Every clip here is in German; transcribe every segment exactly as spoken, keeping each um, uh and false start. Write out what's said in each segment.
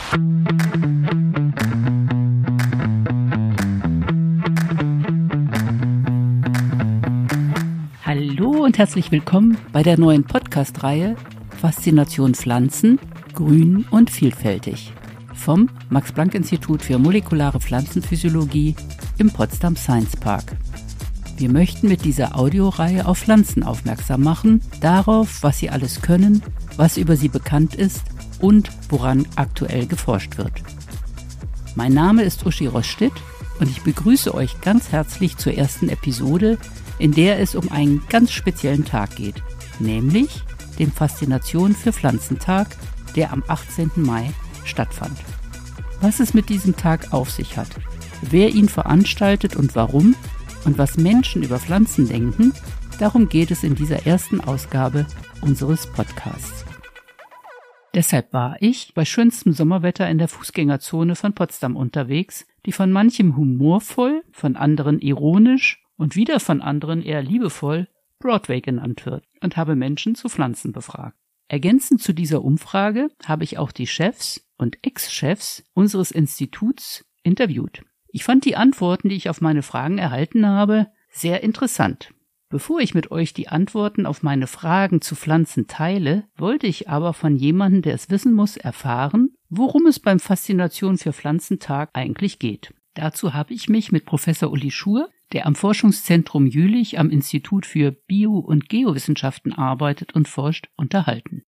Hallo und herzlich willkommen bei der neuen Podcast-Reihe Faszination Pflanzen, grün und vielfältig vom Max-Planck-Institut für molekulare Pflanzenphysiologie im Potsdam Science Park. Wir möchten mit dieser Audioreihe auf Pflanzen aufmerksam machen, darauf, was sie alles können, was über sie bekannt ist und woran aktuell geforscht wird. Mein Name ist Uschi Rostitt und ich begrüße euch ganz herzlich zur ersten Episode, in der es um einen ganz speziellen Tag geht, nämlich den Faszination für Pflanzentag, der am achtzehnten Mai stattfand. Was es mit diesem Tag auf sich hat, wer ihn veranstaltet und warum und was Menschen über Pflanzen denken, darum geht es in dieser ersten Ausgabe unseres Podcasts. Deshalb war ich bei schönstem Sommerwetter in der Fußgängerzone von Potsdam unterwegs, die von manchem humorvoll, von anderen ironisch und wieder von anderen eher liebevoll Broadway genannt wird, und habe Menschen zu Pflanzen befragt. Ergänzend zu dieser Umfrage habe ich auch die Chefs und Ex-Chefs unseres Instituts interviewt. Ich fand die Antworten, die ich auf meine Fragen erhalten habe, sehr interessant. Bevor ich mit euch die Antworten auf meine Fragen zu Pflanzen teile, wollte ich aber von jemandem, der es wissen muss, erfahren, worum es beim Faszination für Pflanzentag eigentlich geht. Dazu habe ich mich mit Professor Uli Schur, der am Forschungszentrum Jülich am Institut für Bio- und Geowissenschaften arbeitet und forscht, unterhalten.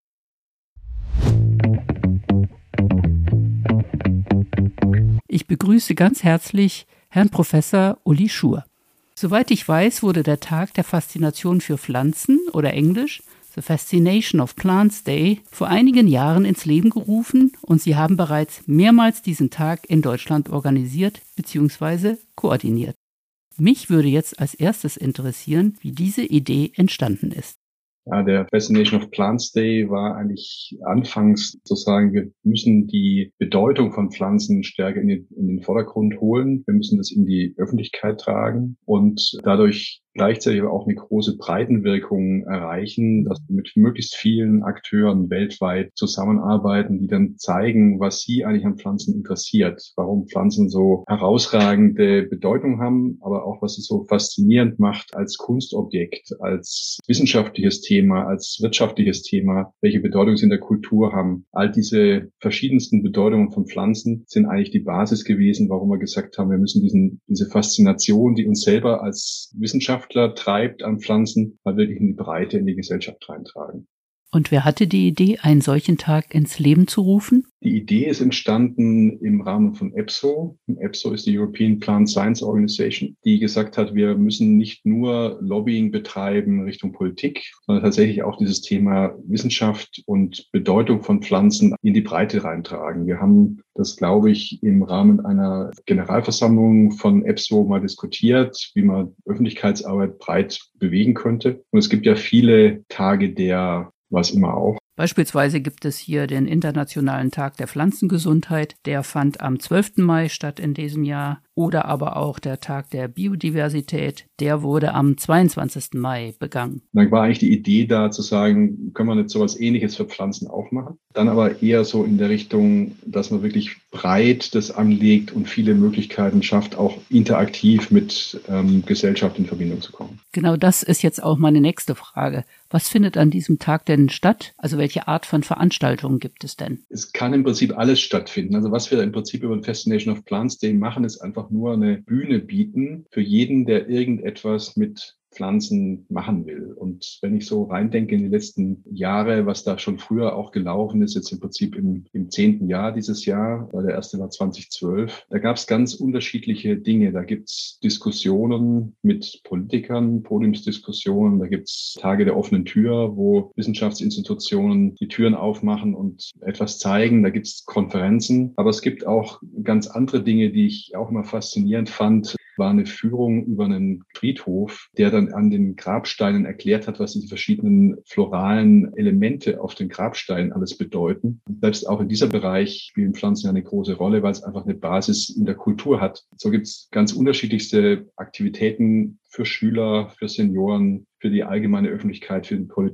Ich begrüße ganz herzlich Herrn Professor Uli Schur. Soweit ich weiß, wurde der Tag der Faszination für Pflanzen oder Englisch The Fascination of Plants Day vor einigen Jahren ins Leben gerufen und Sie haben bereits mehrmals diesen Tag in Deutschland organisiert bzw. koordiniert. Mich würde jetzt als erstes interessieren, wie diese Idee entstanden ist. Ja, der Fascination of Plants Day war eigentlich anfangs zu sagen, wir müssen die Bedeutung von Pflanzen stärker in den, in den Vordergrund holen. Wir müssen das in die Öffentlichkeit tragen und dadurch gleichzeitig aber auch eine große Breitenwirkung erreichen, dass wir mit möglichst vielen Akteuren weltweit zusammenarbeiten, die dann zeigen, was sie eigentlich an Pflanzen interessiert, warum Pflanzen so herausragende Bedeutung haben, aber auch was es so faszinierend macht als Kunstobjekt, als wissenschaftliches Thema, als wirtschaftliches Thema, welche Bedeutung sie in der Kultur haben. All diese verschiedensten Bedeutungen von Pflanzen sind eigentlich die Basis gewesen, warum wir gesagt haben, wir müssen diesen, diese Faszination, die uns selber als Wissenschaftler treibt an Pflanzen, mal wirklich in die Breite, in die Gesellschaft reintragen. Und wer hatte die Idee, einen solchen Tag ins Leben zu rufen? Die Idee ist entstanden im Rahmen von E P S O. E P S O ist die European Plant Science Organization, die gesagt hat, wir müssen nicht nur Lobbying betreiben Richtung Politik, sondern tatsächlich auch dieses Thema Wissenschaft und Bedeutung von Pflanzen in die Breite reintragen. Wir haben das, glaube ich, im Rahmen einer Generalversammlung von E P S O mal diskutiert, wie man Öffentlichkeitsarbeit breit bewegen könnte. Und es gibt ja viele Tage der, was immer auch, Beispielsweise gibt es hier den Internationalen Tag der Pflanzengesundheit, der fand am zwölften Mai statt in diesem Jahr. Oder aber auch der Tag der Biodiversität, der wurde am zweiundzwanzigsten Mai begangen. Dann war eigentlich die Idee da zu sagen, können wir nicht sowas Ähnliches für Pflanzen auch machen? Dann aber eher so in der Richtung, dass man wirklich breit das anlegt und viele Möglichkeiten schafft, auch interaktiv mit ähm, Gesellschaft in Verbindung zu kommen. Genau das ist jetzt auch meine nächste Frage. Was findet an diesem Tag denn statt? Also welche Art von Veranstaltungen gibt es denn? Es kann im Prinzip alles stattfinden. Also was wir im Prinzip über den Fascination of Plants Day machen, ist einfach nur eine Bühne bieten für jeden, der irgendetwas mit Pflanzen machen will. Und wenn ich so reindenke in die letzten Jahre, was da schon früher auch gelaufen ist, jetzt im Prinzip im, im zehnten Jahr dieses Jahr, weil der erste war zweitausendzwölf, da gab es ganz unterschiedliche Dinge. Da gibt es Diskussionen mit Politikern, Podiumsdiskussionen, da gibt es Tage der offenen Tür, wo Wissenschaftsinstitutionen die Türen aufmachen und etwas zeigen. Da gibt es Konferenzen, aber es gibt auch ganz andere Dinge, die ich auch immer faszinierend fand. War eine Führung über einen Friedhof, der dann an den Grabsteinen erklärt hat, was die verschiedenen floralen Elemente auf den Grabsteinen alles bedeuten. Und selbst auch in dieser Bereich spielen Pflanzen eine große Rolle, weil es einfach eine Basis in der Kultur hat. So gibt es ganz unterschiedlichste Aktivitäten für Schüler, für Senioren, für die allgemeine Öffentlichkeit, für die Politik.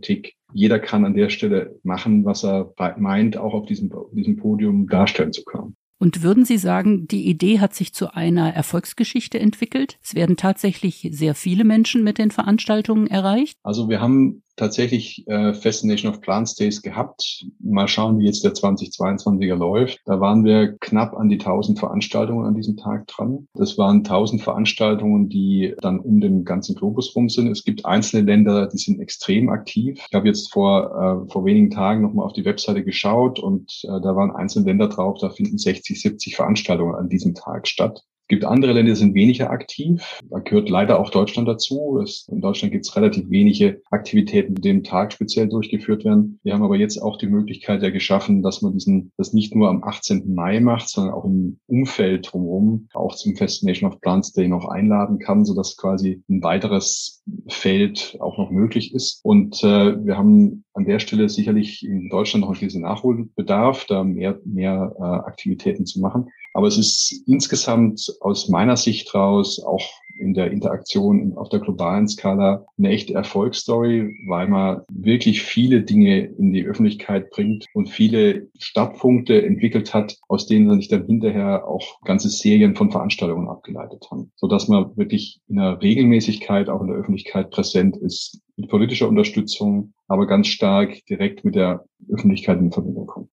jeder kann an der Stelle machen, was er meint, auch auf diesem, auf diesem Podium darstellen zu können. Und würden Sie sagen, die Idee hat sich zu einer Erfolgsgeschichte entwickelt? Es werden tatsächlich sehr viele Menschen mit den Veranstaltungen erreicht? Also wir haben tatsächlich äh, Fascination of Plants Days gehabt. Mal schauen, wie jetzt der zweitausendzweiundzwanziger läuft. Da waren wir knapp an die tausend Veranstaltungen an diesem Tag dran. Das waren tausend Veranstaltungen, die dann um den ganzen Globus rum sind. Es gibt einzelne Länder, die sind extrem aktiv. Ich habe jetzt vor äh, vor wenigen Tagen nochmal auf die Webseite geschaut und äh, da waren einzelne Länder drauf, da finden sechzig, siebzig Veranstaltungen an diesem Tag statt. Es gibt andere Länder, die sind weniger aktiv. Da gehört leider auch Deutschland dazu. Es, in Deutschland gibt es relativ wenige Aktivitäten, die dem Tag speziell durchgeführt werden. Wir haben aber jetzt auch die Möglichkeit ja geschaffen, dass man diesen, das nicht nur am achtzehnten Mai macht, sondern auch im Umfeld drumherum auch zum Fascination of Plants Day noch einladen kann, sodass quasi ein weiteres Feld auch noch möglich ist. Und äh, wir haben an der Stelle sicherlich in Deutschland noch einen gewissen Nachholbedarf, da mehr, mehr äh, Aktivitäten zu machen. Aber es ist insgesamt aus meiner Sicht raus, auch in der Interaktion auf der globalen Skala, eine echte Erfolgsstory, weil man wirklich viele Dinge in die Öffentlichkeit bringt und viele Startpunkte entwickelt hat, aus denen sich dann hinterher auch ganze Serien von Veranstaltungen abgeleitet haben, sodass man wirklich in einer Regelmäßigkeit auch in der Öffentlichkeit präsent ist, mit politischer Unterstützung, aber ganz stark direkt mit der Öffentlichkeit in Verbindung kommt.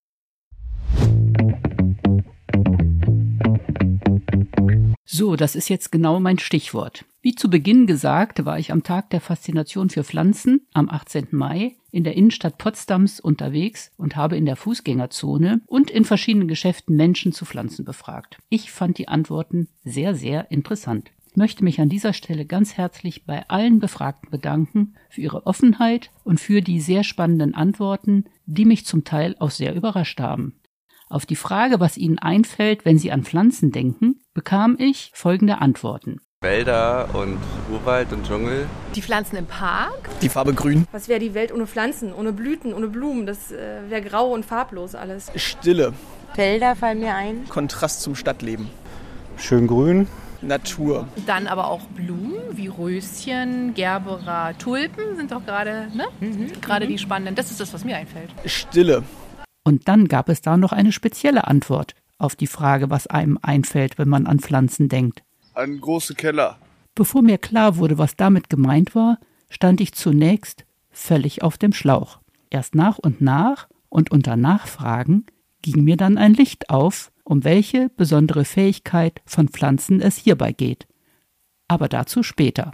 So, das ist jetzt genau mein Stichwort. Wie zu Beginn gesagt, war ich am Tag der Faszination für Pflanzen am achtzehnten Mai in der Innenstadt Potsdams unterwegs und habe in der Fußgängerzone und in verschiedenen Geschäften Menschen zu Pflanzen befragt. Ich fand die Antworten sehr, sehr interessant. Ich möchte mich an dieser Stelle ganz herzlich bei allen Befragten bedanken für ihre Offenheit und für die sehr spannenden Antworten, die mich zum Teil auch sehr überrascht haben. Auf die Frage, was Ihnen einfällt, wenn Sie an Pflanzen denken, bekam ich folgende Antworten. Wälder und Urwald und Dschungel. Die Pflanzen im Park. Die Farbe grün. Was wäre die Welt ohne Pflanzen, ohne Blüten, ohne Blumen? Das äh, wäre grau und farblos alles. Stille. Felder fallen mir ein. Kontrast zum Stadtleben. Schön grün. Natur. Dann aber auch Blumen wie Röschen, Gerbera, Tulpen sind doch gerade, ne? Mhm. Gerade mhm. die spannenden. Das ist das, was mir einfällt. Stille. Und dann gab es da noch eine spezielle Antwort auf die Frage, was einem einfällt, wenn man an Pflanzen denkt. An große Keller. Bevor mir klar wurde, was damit gemeint war, stand ich zunächst völlig auf dem Schlauch. Erst nach und nach und unter Nachfragen ging mir dann ein Licht auf, um welche besondere Fähigkeit von Pflanzen es hierbei geht. Aber dazu später.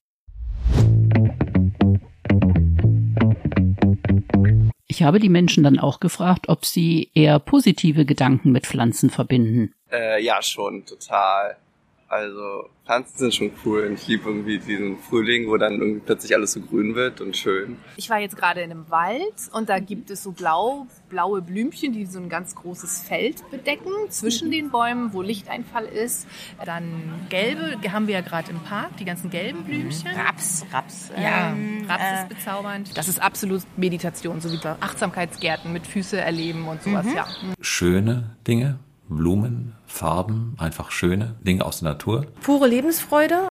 Ich habe die Menschen dann auch gefragt, ob sie eher positive Gedanken mit Pflanzen verbinden. Äh, ja, schon, total. Also Pflanzen sind schon cool und ich liebe irgendwie diesen Frühling, wo dann irgendwie plötzlich alles so grün wird und schön. Ich war jetzt gerade in einem Wald und da gibt es so blau, blaue Blümchen, die so ein ganz großes Feld bedecken zwischen den Bäumen, wo Lichteinfall ist. Dann gelbe, haben wir ja gerade im Park, die ganzen gelben Blümchen. Raps, Raps. Ja, ähm, Raps äh, ist bezaubernd. Das ist absolut Meditation, so wie bei Achtsamkeitsgärten mit Füße erleben und sowas, mhm. ja. Schöne Dinge. Blumen, Farben, einfach schöne Dinge aus der Natur. Pure Lebensfreude.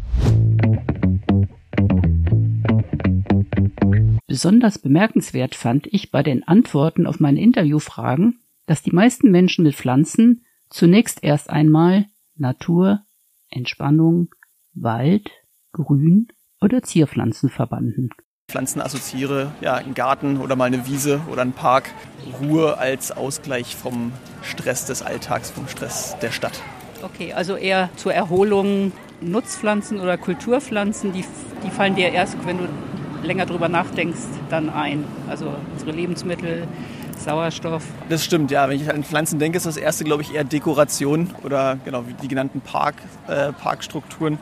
Besonders bemerkenswert fand ich bei den Antworten auf meine Interviewfragen, dass die meisten Menschen mit Pflanzen zunächst erst einmal Natur, Entspannung, Wald, Grün oder Zierpflanzen verbanden. Pflanzen assoziiere, ja, einen Garten oder mal eine Wiese oder einen Park. Ruhe als Ausgleich vom Stress des Alltags, vom Stress der Stadt. Okay, also eher zur Erholung Nutzpflanzen oder Kulturpflanzen, die, die fallen dir erst, wenn du länger drüber nachdenkst, dann ein. Also unsere Lebensmittel, Sauerstoff. Das stimmt, ja. Wenn ich an Pflanzen denke, ist das erste, glaube ich, eher Dekoration oder genau wie die genannten Park, äh, Parkstrukturen.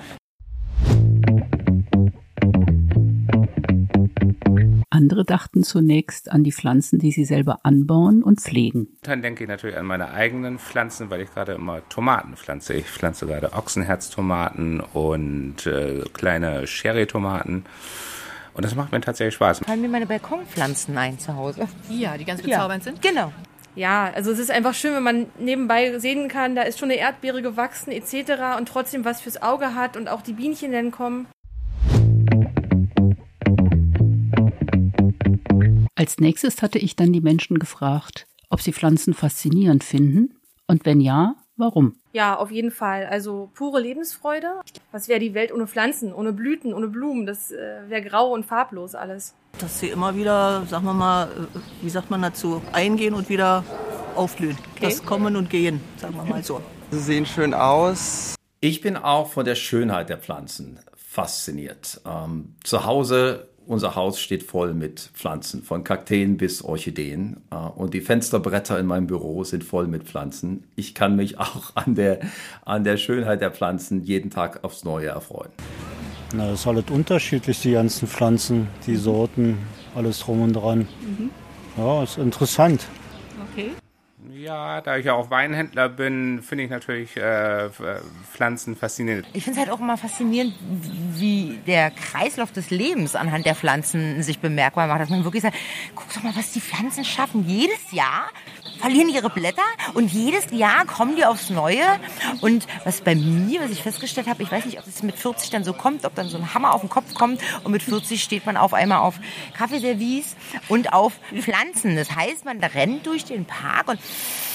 Andere dachten zunächst an die Pflanzen, die sie selber anbauen und pflegen. Dann denke ich natürlich an meine eigenen Pflanzen, weil ich gerade immer Tomaten pflanze. Ich pflanze gerade Ochsenherztomaten und äh, kleine Sherry-Tomaten. Und das macht mir tatsächlich Spaß. Fallen mir meine Balkonpflanzen ein zu Hause. Ja, die ganz bezaubernd ja. sind? Genau. Ja, also es ist einfach schön, wenn man nebenbei sehen kann, da ist schon eine Erdbeere gewachsen et cetera und trotzdem was fürs Auge hat und auch die Bienchen dann kommen. Als nächstes hatte ich dann die Menschen gefragt, ob sie Pflanzen faszinierend finden und wenn ja, warum? Ja, auf jeden Fall. Also pure Lebensfreude. Was wäre die Welt ohne Pflanzen, ohne Blüten, ohne Blumen? Das äh, wäre grau und farblos alles. Dass sie immer wieder, sagen wir mal, wie sagt man dazu, eingehen und wieder aufblühen. Okay. Das Kommen und Gehen, sagen wir mal so. Sie sehen schön aus. Ich bin auch von der Schönheit der Pflanzen fasziniert. Ähm, zu Hause, unser Haus steht voll mit Pflanzen, von Kakteen bis Orchideen. Äh, und die Fensterbretter in meinem Büro sind voll mit Pflanzen. Ich kann mich auch an der, an der Schönheit der Pflanzen jeden Tag aufs Neue erfreuen. Na, das ist halt unterschiedlich, die ganzen Pflanzen, die Sorten, alles drum und dran. Mhm. Ja, ist interessant. Okay. Ja, da ich ja auch Weinhändler bin, finde ich natürlich äh, Pflanzen faszinierend. Ich finde es halt auch immer faszinierend, wie der Kreislauf des Lebens anhand der Pflanzen sich bemerkbar macht. Dass man wirklich sagt, guck doch mal, was die Pflanzen schaffen. Jedes Jahr verlieren ihre Blätter und jedes Jahr kommen die aufs Neue. Und was bei mir, was ich festgestellt habe, ich weiß nicht, ob es mit vierzig dann so kommt, ob dann so ein Hammer auf den Kopf kommt und mit vierzig steht man auf einmal auf Kaffeeservice und auf Pflanzen. Das heißt, man rennt durch den Park und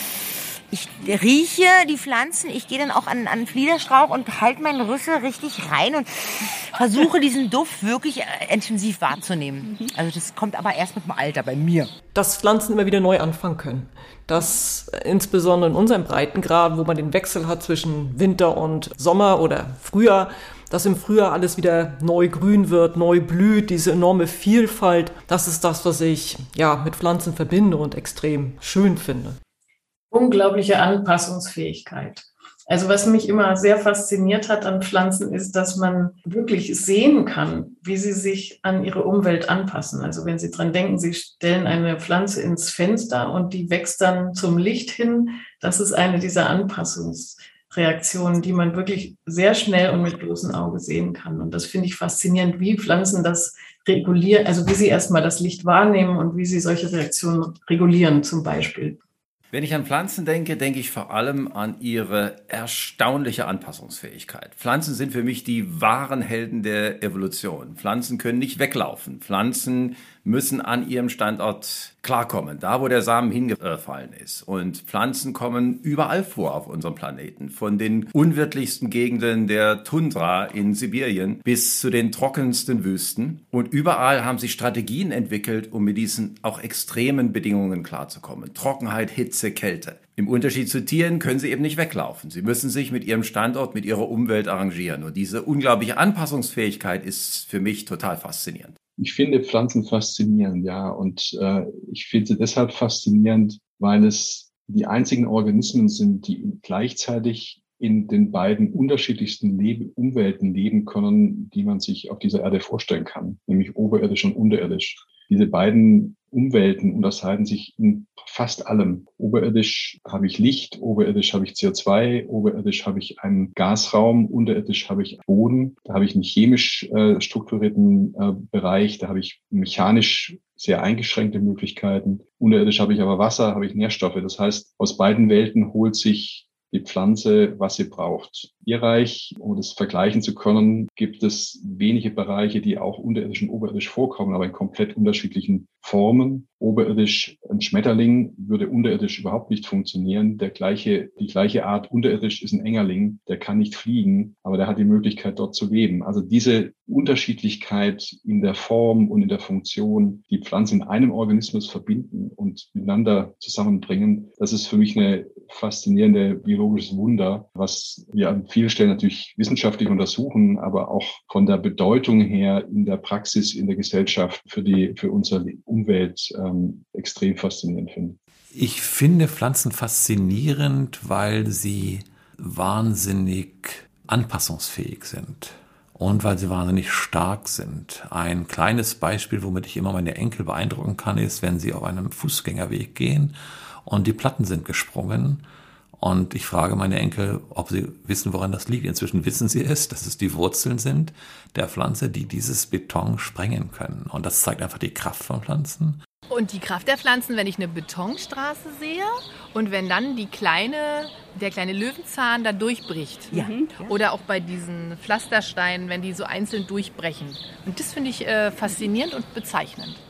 ich rieche die Pflanzen, ich gehe dann auch an einen Fliederstrauch und halte meinen Rüssel richtig rein und versuche diesen Duft wirklich intensiv wahrzunehmen. Also das kommt aber erst mit dem Alter bei mir. Dass Pflanzen immer wieder neu anfangen können. Dass insbesondere in unserem Breitengrad, wo man den Wechsel hat zwischen Winter und Sommer oder Frühjahr, dass im Frühjahr alles wieder neu grün wird, neu blüht, diese enorme Vielfalt. Das ist das, was ich ja mit Pflanzen verbinde und extrem schön finde. Unglaubliche Anpassungsfähigkeit. Also was mich immer sehr fasziniert hat an Pflanzen ist, dass man wirklich sehen kann, wie sie sich an ihre Umwelt anpassen. Also wenn Sie dran denken, Sie stellen eine Pflanze ins Fenster und die wächst dann zum Licht hin, das ist eine dieser Anpassungsreaktionen, die man wirklich sehr schnell und mit bloßem Auge sehen kann. Und das finde ich faszinierend, wie Pflanzen das regulieren, also wie sie erstmal das Licht wahrnehmen und wie sie solche Reaktionen regulieren zum Beispiel. Wenn ich an Pflanzen denke, denke ich vor allem an ihre erstaunliche Anpassungsfähigkeit. Pflanzen sind für mich die wahren Helden der Evolution. Pflanzen können nicht weglaufen. Pflanzen müssen an ihrem Standort klarkommen, da wo der Samen hingefallen ist. Und Pflanzen kommen überall vor auf unserem Planeten. Von den unwirtlichsten Gegenden der Tundra in Sibirien bis zu den trockensten Wüsten. Und überall haben sie Strategien entwickelt, um mit diesen auch extremen Bedingungen klarzukommen. Trockenheit, Hitze, Kälte. Im Unterschied zu Tieren können sie eben nicht weglaufen. Sie müssen sich mit ihrem Standort, mit ihrer Umwelt arrangieren. Und diese unglaubliche Anpassungsfähigkeit ist für mich total faszinierend. Ich finde Pflanzen faszinierend, ja. Und äh, ich finde sie deshalb faszinierend, weil es die einzigen Organismen sind, die gleichzeitig in den beiden unterschiedlichsten Lebe- Umwelten leben können, die man sich auf dieser Erde vorstellen kann, nämlich oberirdisch und unterirdisch. Diese beiden Umwelten unterscheiden sich in fast allem. Oberirdisch habe ich Licht, oberirdisch habe ich C O zwei, oberirdisch habe ich einen Gasraum, unterirdisch habe ich Boden, da habe ich einen chemisch äh, strukturierten äh, Bereich, da habe ich mechanisch sehr eingeschränkte Möglichkeiten. Unterirdisch habe ich aber Wasser, habe ich Nährstoffe. Das heißt, aus beiden Welten holt sich die Pflanze, was sie braucht. Tierreich, um das vergleichen zu können, gibt es wenige Bereiche, die auch unterirdisch und oberirdisch vorkommen, aber in komplett unterschiedlichen Formen. Oberirdisch ein Schmetterling würde unterirdisch überhaupt nicht funktionieren. Der gleiche, die gleiche Art unterirdisch ist ein Engerling, der kann nicht fliegen, aber der hat die Möglichkeit, dort zu leben. Also diese Unterschiedlichkeit in der Form und in der Funktion, die Pflanzen in einem Organismus verbinden und miteinander zusammenbringen, das ist für mich eine faszinierende biologisches Wunder, was wir an vielen Stellen natürlich wissenschaftlich untersuchen, aber auch von der Bedeutung her in der Praxis, in der Gesellschaft für die, für unsere Umwelt ähm, extrem faszinierend finde. Ich finde Pflanzen faszinierend, weil sie wahnsinnig anpassungsfähig sind und weil sie wahnsinnig stark sind. Ein kleines Beispiel, womit ich immer meine Enkel beeindrucken kann, ist, wenn sie auf einem Fußgängerweg gehen und die Platten sind gesprungen. Und ich frage meine Enkel, ob sie wissen, woran das liegt. Inzwischen wissen sie es, dass es die Wurzeln sind der Pflanze, die dieses Beton sprengen können. Und das zeigt einfach die Kraft von Pflanzen. Und die Kraft der Pflanzen, wenn ich eine Betonstraße sehe und wenn dann die kleine, der kleine Löwenzahn da durchbricht. Ja. Mhm. Oder auch bei diesen Pflastersteinen, wenn die so einzeln durchbrechen. Und das finde ich äh, faszinierend und bezeichnend.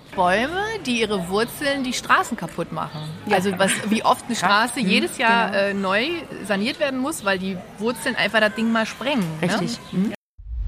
Bäume, die ihre Wurzeln die Straßen kaputt machen. Ja. Also was, wie oft eine Straße ja. jedes Jahr genau. äh, neu saniert werden muss, weil die Wurzeln einfach das Ding mal sprengen. Richtig. Ne? Mhm.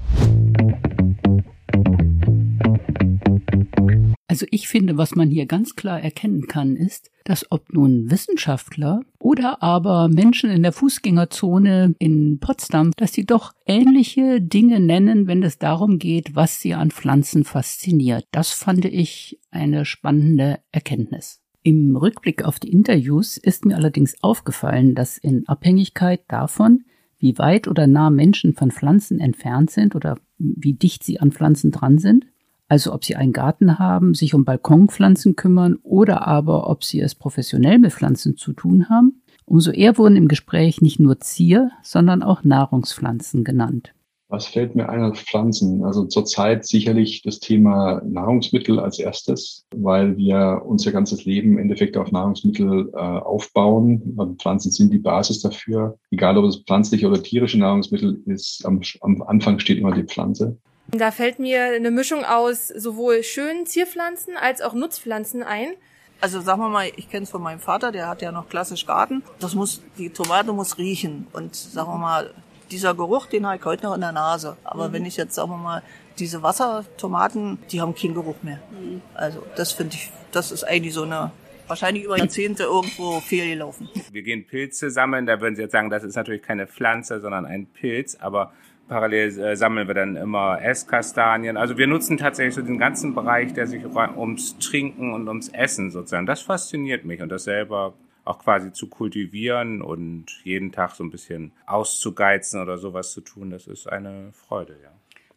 Also ich finde, was man hier ganz klar erkennen kann, ist, dass ob nun Wissenschaftler oder aber Menschen in der Fußgängerzone in Potsdam, dass sie doch ähnliche Dinge nennen, wenn es darum geht, was sie an Pflanzen fasziniert. Das fand ich eine spannende Erkenntnis. Im Rückblick auf die Interviews ist mir allerdings aufgefallen, dass in Abhängigkeit davon, wie weit oder nah Menschen von Pflanzen entfernt sind oder wie dicht sie an Pflanzen dran sind, also ob sie einen Garten haben, sich um Balkonpflanzen kümmern oder aber ob sie es professionell mit Pflanzen zu tun haben, umso eher wurden im Gespräch nicht nur Zier-, sondern auch Nahrungspflanzen genannt. Was fällt mir ein als Pflanzen? Also zurzeit sicherlich das Thema Nahrungsmittel als erstes, weil wir unser ganzes Leben im Endeffekt auf Nahrungsmittel äh, aufbauen. Und Pflanzen sind die Basis dafür. Egal, ob es pflanzliche oder tierische Nahrungsmittel ist, am, am Anfang steht immer die Pflanze. Da fällt mir eine Mischung aus sowohl schönen Zierpflanzen als auch Nutzpflanzen ein. Also sagen wir mal, ich kenne es von meinem Vater, der hat ja noch klassisch Garten. Das muss, die Tomate muss riechen und sagen wir mal, dieser Geruch, den habe ich heute noch in der Nase. Aber mhm. wenn ich jetzt, sagen wir mal, diese Wassertomaten, die haben keinen Geruch mehr. Mhm. Also das finde ich, das ist eigentlich so eine, wahrscheinlich über Jahrzehnte irgendwo fehlgelaufen. Wir gehen Pilze sammeln, da würden Sie jetzt sagen, das ist natürlich keine Pflanze, sondern ein Pilz, aber parallel äh, sammeln wir dann immer Esskastanien. Also wir nutzen tatsächlich so den ganzen Bereich, der sich ums Trinken und ums Essen sozusagen, das fasziniert mich und das selber auch quasi zu kultivieren und jeden Tag so ein bisschen auszugeizen oder sowas zu tun, das ist eine Freude, ja.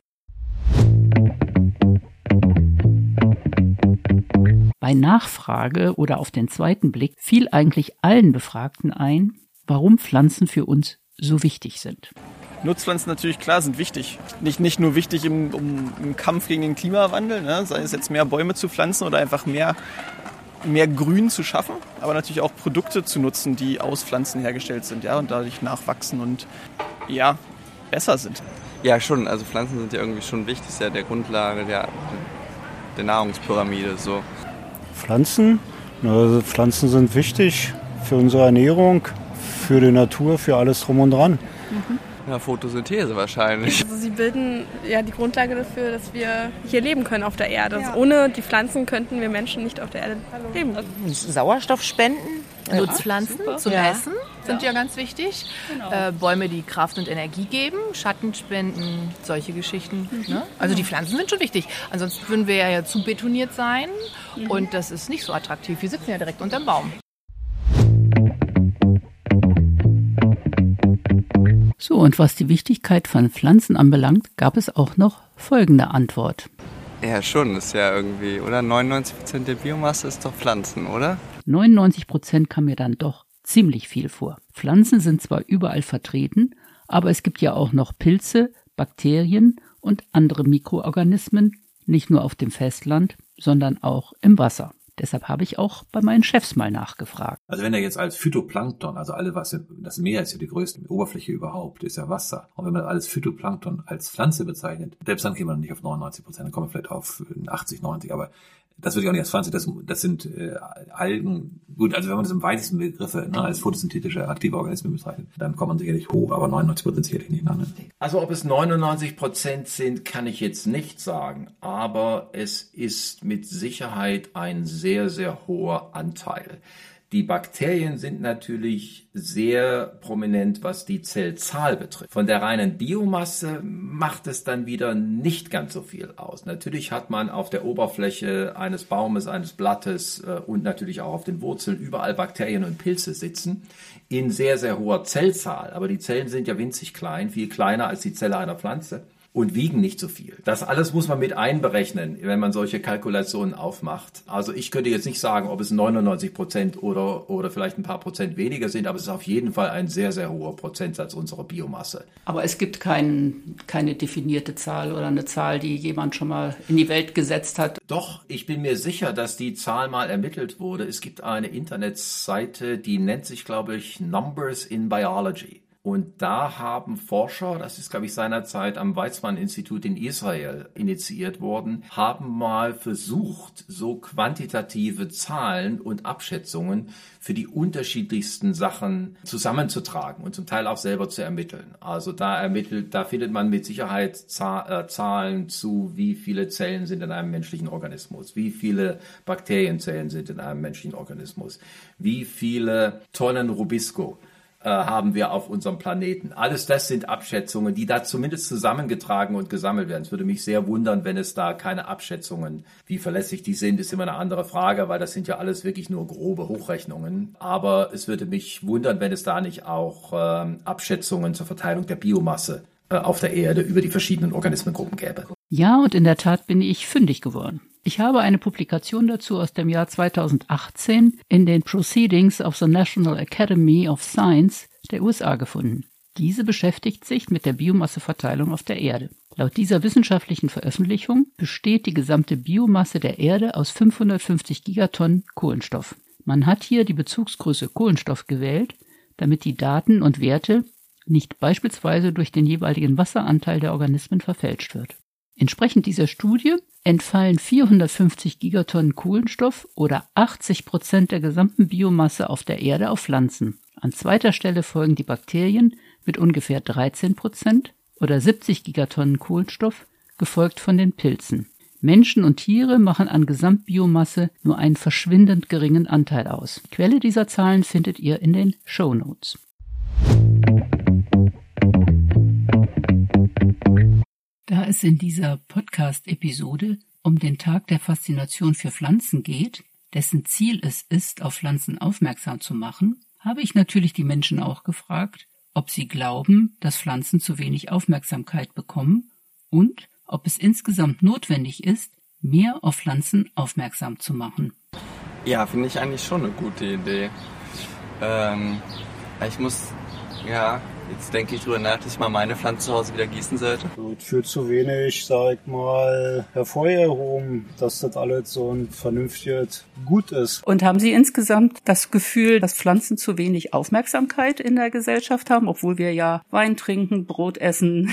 Bei Nachfrage oder auf den zweiten Blick fiel eigentlich allen Befragten ein, warum Pflanzen für uns so wichtig sind. Nutzpflanzen natürlich, klar, sind wichtig. Nicht, nicht nur wichtig im, um, im Kampf gegen den Klimawandel, ne? Sei es jetzt mehr Bäume zu pflanzen oder einfach mehr, mehr Grün zu schaffen, aber natürlich auch Produkte zu nutzen, die aus Pflanzen hergestellt sind, ja, und dadurch nachwachsen und ja, besser sind. Ja, schon. Also Pflanzen sind ja irgendwie schon wichtig, ist ja der Grundlage der, der Nahrungspyramide. So. Pflanzen? Also Pflanzen sind wichtig für unsere Ernährung, für die Natur, für alles drum und dran. Mhm. Ja, Photosynthese wahrscheinlich. Also sie bilden ja die Grundlage dafür, dass wir hier leben können auf der Erde. Ja. Also ohne die Pflanzen könnten wir Menschen nicht auf der Erde leben. Sauerstoff spenden. Ja. Nutzpflanzen Super. zum ja. Essen sind ja, ja ganz wichtig. Genau. Äh, Bäume, die Kraft und Energie geben, Schatten spenden, solche Geschichten. Mhm. Ne? Also die Pflanzen sind schon wichtig. Ansonsten würden wir ja zu betoniert sein mhm. und das ist nicht so attraktiv. Wir sitzen ja direkt unterm Baum. So, und was die Wichtigkeit von Pflanzen anbelangt, gab es auch noch folgende Antwort. Ja, schon, ist ja irgendwie, oder? neunundneunzig Prozent der Biomasse ist doch Pflanzen, oder? neunundneunzig Prozent kam mir dann doch ziemlich viel vor. Pflanzen sind zwar überall vertreten, aber es gibt ja auch noch Pilze, Bakterien und andere Mikroorganismen, nicht nur auf dem Festland, sondern auch im Wasser. Deshalb habe ich auch bei meinen Chefs mal nachgefragt. Also wenn er jetzt als Phytoplankton, also alle was, das Meer ist ja die größte Oberfläche überhaupt, ist ja Wasser. Und wenn man alles Phytoplankton als Pflanze bezeichnet, selbst dann käme man nicht auf neunundneunzig Prozent, dann kommen wir vielleicht auf achtzig, neunzig, aber das würde ich auch nicht als Pflanze, das, das sind äh, Algen. Gut, also wenn man das im weitesten Begriffe ne, als photosynthetische aktive Organismen bezeichnet, dann kommt man sicherlich hoch, aber neunundneunzig Prozent sicherlich nicht an. Also ob es neunundneunzig Prozent sind, kann ich jetzt nicht sagen, aber es ist mit Sicherheit ein sehr, sehr hoher Anteil. Die Bakterien sind natürlich sehr prominent, was die Zellzahl betrifft. Von der reinen Biomasse macht es dann wieder nicht ganz so viel aus. Natürlich hat man auf der Oberfläche eines Baumes, eines Blattes und natürlich auch auf den Wurzeln überall Bakterien und Pilze sitzen in sehr, sehr hoher Zellzahl. Aber die Zellen sind ja winzig klein, viel kleiner als die Zelle einer Pflanze. Und wiegen nicht so viel. Das alles muss man mit einberechnen, wenn man solche Kalkulationen aufmacht. Also ich könnte jetzt nicht sagen, ob es neunundneunzig Prozent oder, oder vielleicht ein paar Prozent weniger sind, aber es ist auf jeden Fall ein sehr, sehr hoher Prozentsatz unserer Biomasse. Aber es gibt kein, keine definierte Zahl oder eine Zahl, die jemand schon mal in die Welt gesetzt hat. Doch, ich bin mir sicher, dass die Zahl mal ermittelt wurde. Es gibt eine Internetseite, die nennt sich, glaube ich, Numbers in Biology. Und da haben Forscher, das ist, glaube ich, seinerzeit am Weizmann-Institut in Israel initiiert worden, haben mal versucht, so quantitative Zahlen und Abschätzungen für die unterschiedlichsten Sachen zusammenzutragen und zum Teil auch selber zu ermitteln. Also da ermittelt, da findet man mit Sicherheit Zahlen zu, wie viele Zellen sind in einem menschlichen Organismus, wie viele Bakterienzellen sind in einem menschlichen Organismus, wie viele Tonnen Rubisco haben wir auf unserem Planeten. Alles das sind Abschätzungen, die da zumindest zusammengetragen und gesammelt werden. Es würde mich sehr wundern, wenn es da keine Abschätzungen, wie verlässlich die sind, ist immer eine andere Frage, weil das sind ja alles wirklich nur grobe Hochrechnungen. Aber es würde mich wundern, wenn es da nicht auch ähm, Abschätzungen zur Verteilung der Biomasse äh, auf der Erde über die verschiedenen Organismengruppen gäbe. Ja, und in der Tat bin ich fündig geworden. Ich habe eine Publikation dazu aus dem Jahr zweitausendachtzehn in den Proceedings of the National Academy of Science der U S A gefunden. Diese beschäftigt sich mit der Biomasseverteilung auf der Erde. Laut dieser wissenschaftlichen Veröffentlichung besteht die gesamte Biomasse der Erde aus fünfhundertfünfzig Gigatonnen Kohlenstoff. Man hat hier die Bezugsgröße Kohlenstoff gewählt, damit die Daten und Werte nicht beispielsweise durch den jeweiligen Wasseranteil der Organismen verfälscht wird. Entsprechend dieser Studie entfallen vierhundertfünfzig Gigatonnen Kohlenstoff oder achtzig Prozent der gesamten Biomasse auf der Erde auf Pflanzen. An zweiter Stelle folgen die Bakterien mit ungefähr dreizehn Prozent oder siebzig Gigatonnen Kohlenstoff, gefolgt von den Pilzen. Menschen und Tiere machen an Gesamtbiomasse nur einen verschwindend geringen Anteil aus. Die Quelle dieser Zahlen findet ihr in den Shownotes. Da es in dieser Podcast-Episode um den Tag der Faszination für Pflanzen geht, dessen Ziel es ist, auf Pflanzen aufmerksam zu machen, habe ich natürlich die Menschen auch gefragt, ob sie glauben, dass Pflanzen zu wenig Aufmerksamkeit bekommen und ob es insgesamt notwendig ist, mehr auf Pflanzen aufmerksam zu machen. Ja, finde ich eigentlich schon eine gute Idee. Ähm, ich muss, ja... Jetzt denke ich drüber nach, dass ich mal meine Pflanze zu Hause wieder gießen sollte. Es führt zu wenig, sag ich mal, hervorgehoben, dass das alles so ein vernünftiges Gut ist. Und haben Sie insgesamt das Gefühl, dass Pflanzen zu wenig Aufmerksamkeit in der Gesellschaft haben, obwohl wir ja Wein trinken, Brot essen?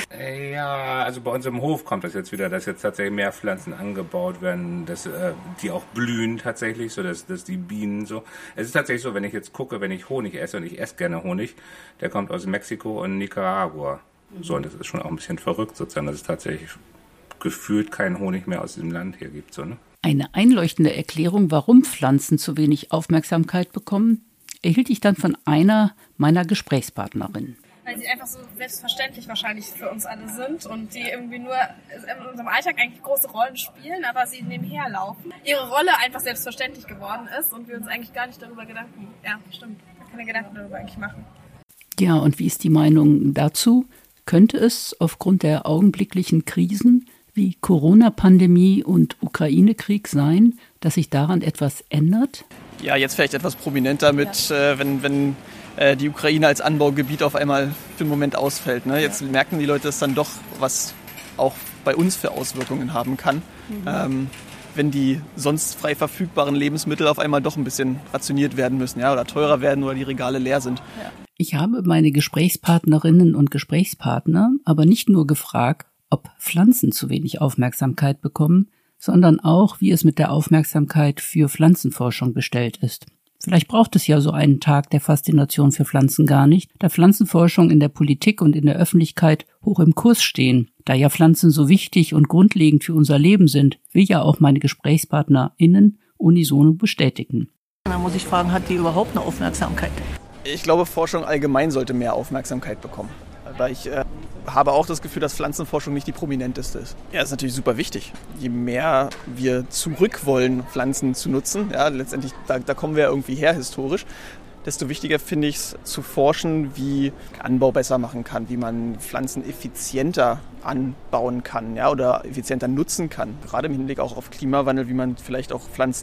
Ja, also bei uns im Hof kommt das jetzt wieder, dass jetzt tatsächlich mehr Pflanzen angebaut werden, dass äh, die auch blühen tatsächlich, so dass, dass die Bienen so. Es ist tatsächlich so, wenn ich jetzt gucke, wenn ich Honig esse, und ich esse gerne Honig, der kommt aus Mexiko und Nicaragua. Mhm. So, und das ist schon auch ein bisschen verrückt sozusagen, dass es tatsächlich gefühlt keinen Honig mehr aus diesem Land hier gibt. So, ne? Eine einleuchtende Erklärung, warum Pflanzen zu wenig Aufmerksamkeit bekommen, erhielt ich dann von einer meiner Gesprächspartnerinnen. Weil sie einfach so selbstverständlich wahrscheinlich für uns alle sind und die irgendwie nur in unserem Alltag eigentlich große Rollen spielen, aber sie nebenher laufen. Ihre Rolle einfach selbstverständlich geworden ist und wir uns eigentlich gar nicht darüber Gedanken, ja, stimmt, keine Gedanken darüber eigentlich machen. Ja, und wie ist die Meinung dazu? Könnte es aufgrund der augenblicklichen Krisen wie Corona-Pandemie und Ukraine-Krieg sein, dass sich daran etwas ändert? Ja, jetzt vielleicht etwas prominenter mit, ja. äh, wenn, wenn äh, die Ukraine als Anbaugebiet auf einmal für einen Moment ausfällt. Ne? Jetzt ja. merken die Leute, dass dann doch was auch bei uns für Auswirkungen haben kann. Mhm. Ähm, wenn die sonst frei verfügbaren Lebensmittel auf einmal doch ein bisschen rationiert werden müssen, ja, oder teurer werden oder die Regale leer sind. Ja. Ich habe meine Gesprächspartnerinnen und Gesprächspartner aber nicht nur gefragt, ob Pflanzen zu wenig Aufmerksamkeit bekommen, sondern auch, wie es mit der Aufmerksamkeit für Pflanzenforschung bestellt ist. Vielleicht braucht es ja so einen Tag der Faszination für Pflanzen gar nicht, da Pflanzenforschung in der Politik und in der Öffentlichkeit hoch im Kurs stehen. Da ja Pflanzen so wichtig und grundlegend für unser Leben sind, will ja auch meine GesprächspartnerInnen unisono bestätigen. Da muss ich fragen, hat die überhaupt eine Aufmerksamkeit? Ich glaube, Forschung allgemein sollte mehr Aufmerksamkeit bekommen. Weil ich äh, habe auch das Gefühl, dass Pflanzenforschung nicht die prominenteste ist. Ja, das ist natürlich super wichtig. Je mehr wir zurück wollen, Pflanzen zu nutzen, ja, letztendlich, da, da kommen wir irgendwie her historisch, desto wichtiger finde ich es zu forschen, wie Anbau besser machen kann, wie man Pflanzen effizienter anbauen kann, ja, oder effizienter nutzen kann. Gerade im Hinblick auch auf Klimawandel, wie man vielleicht auch Pflanzen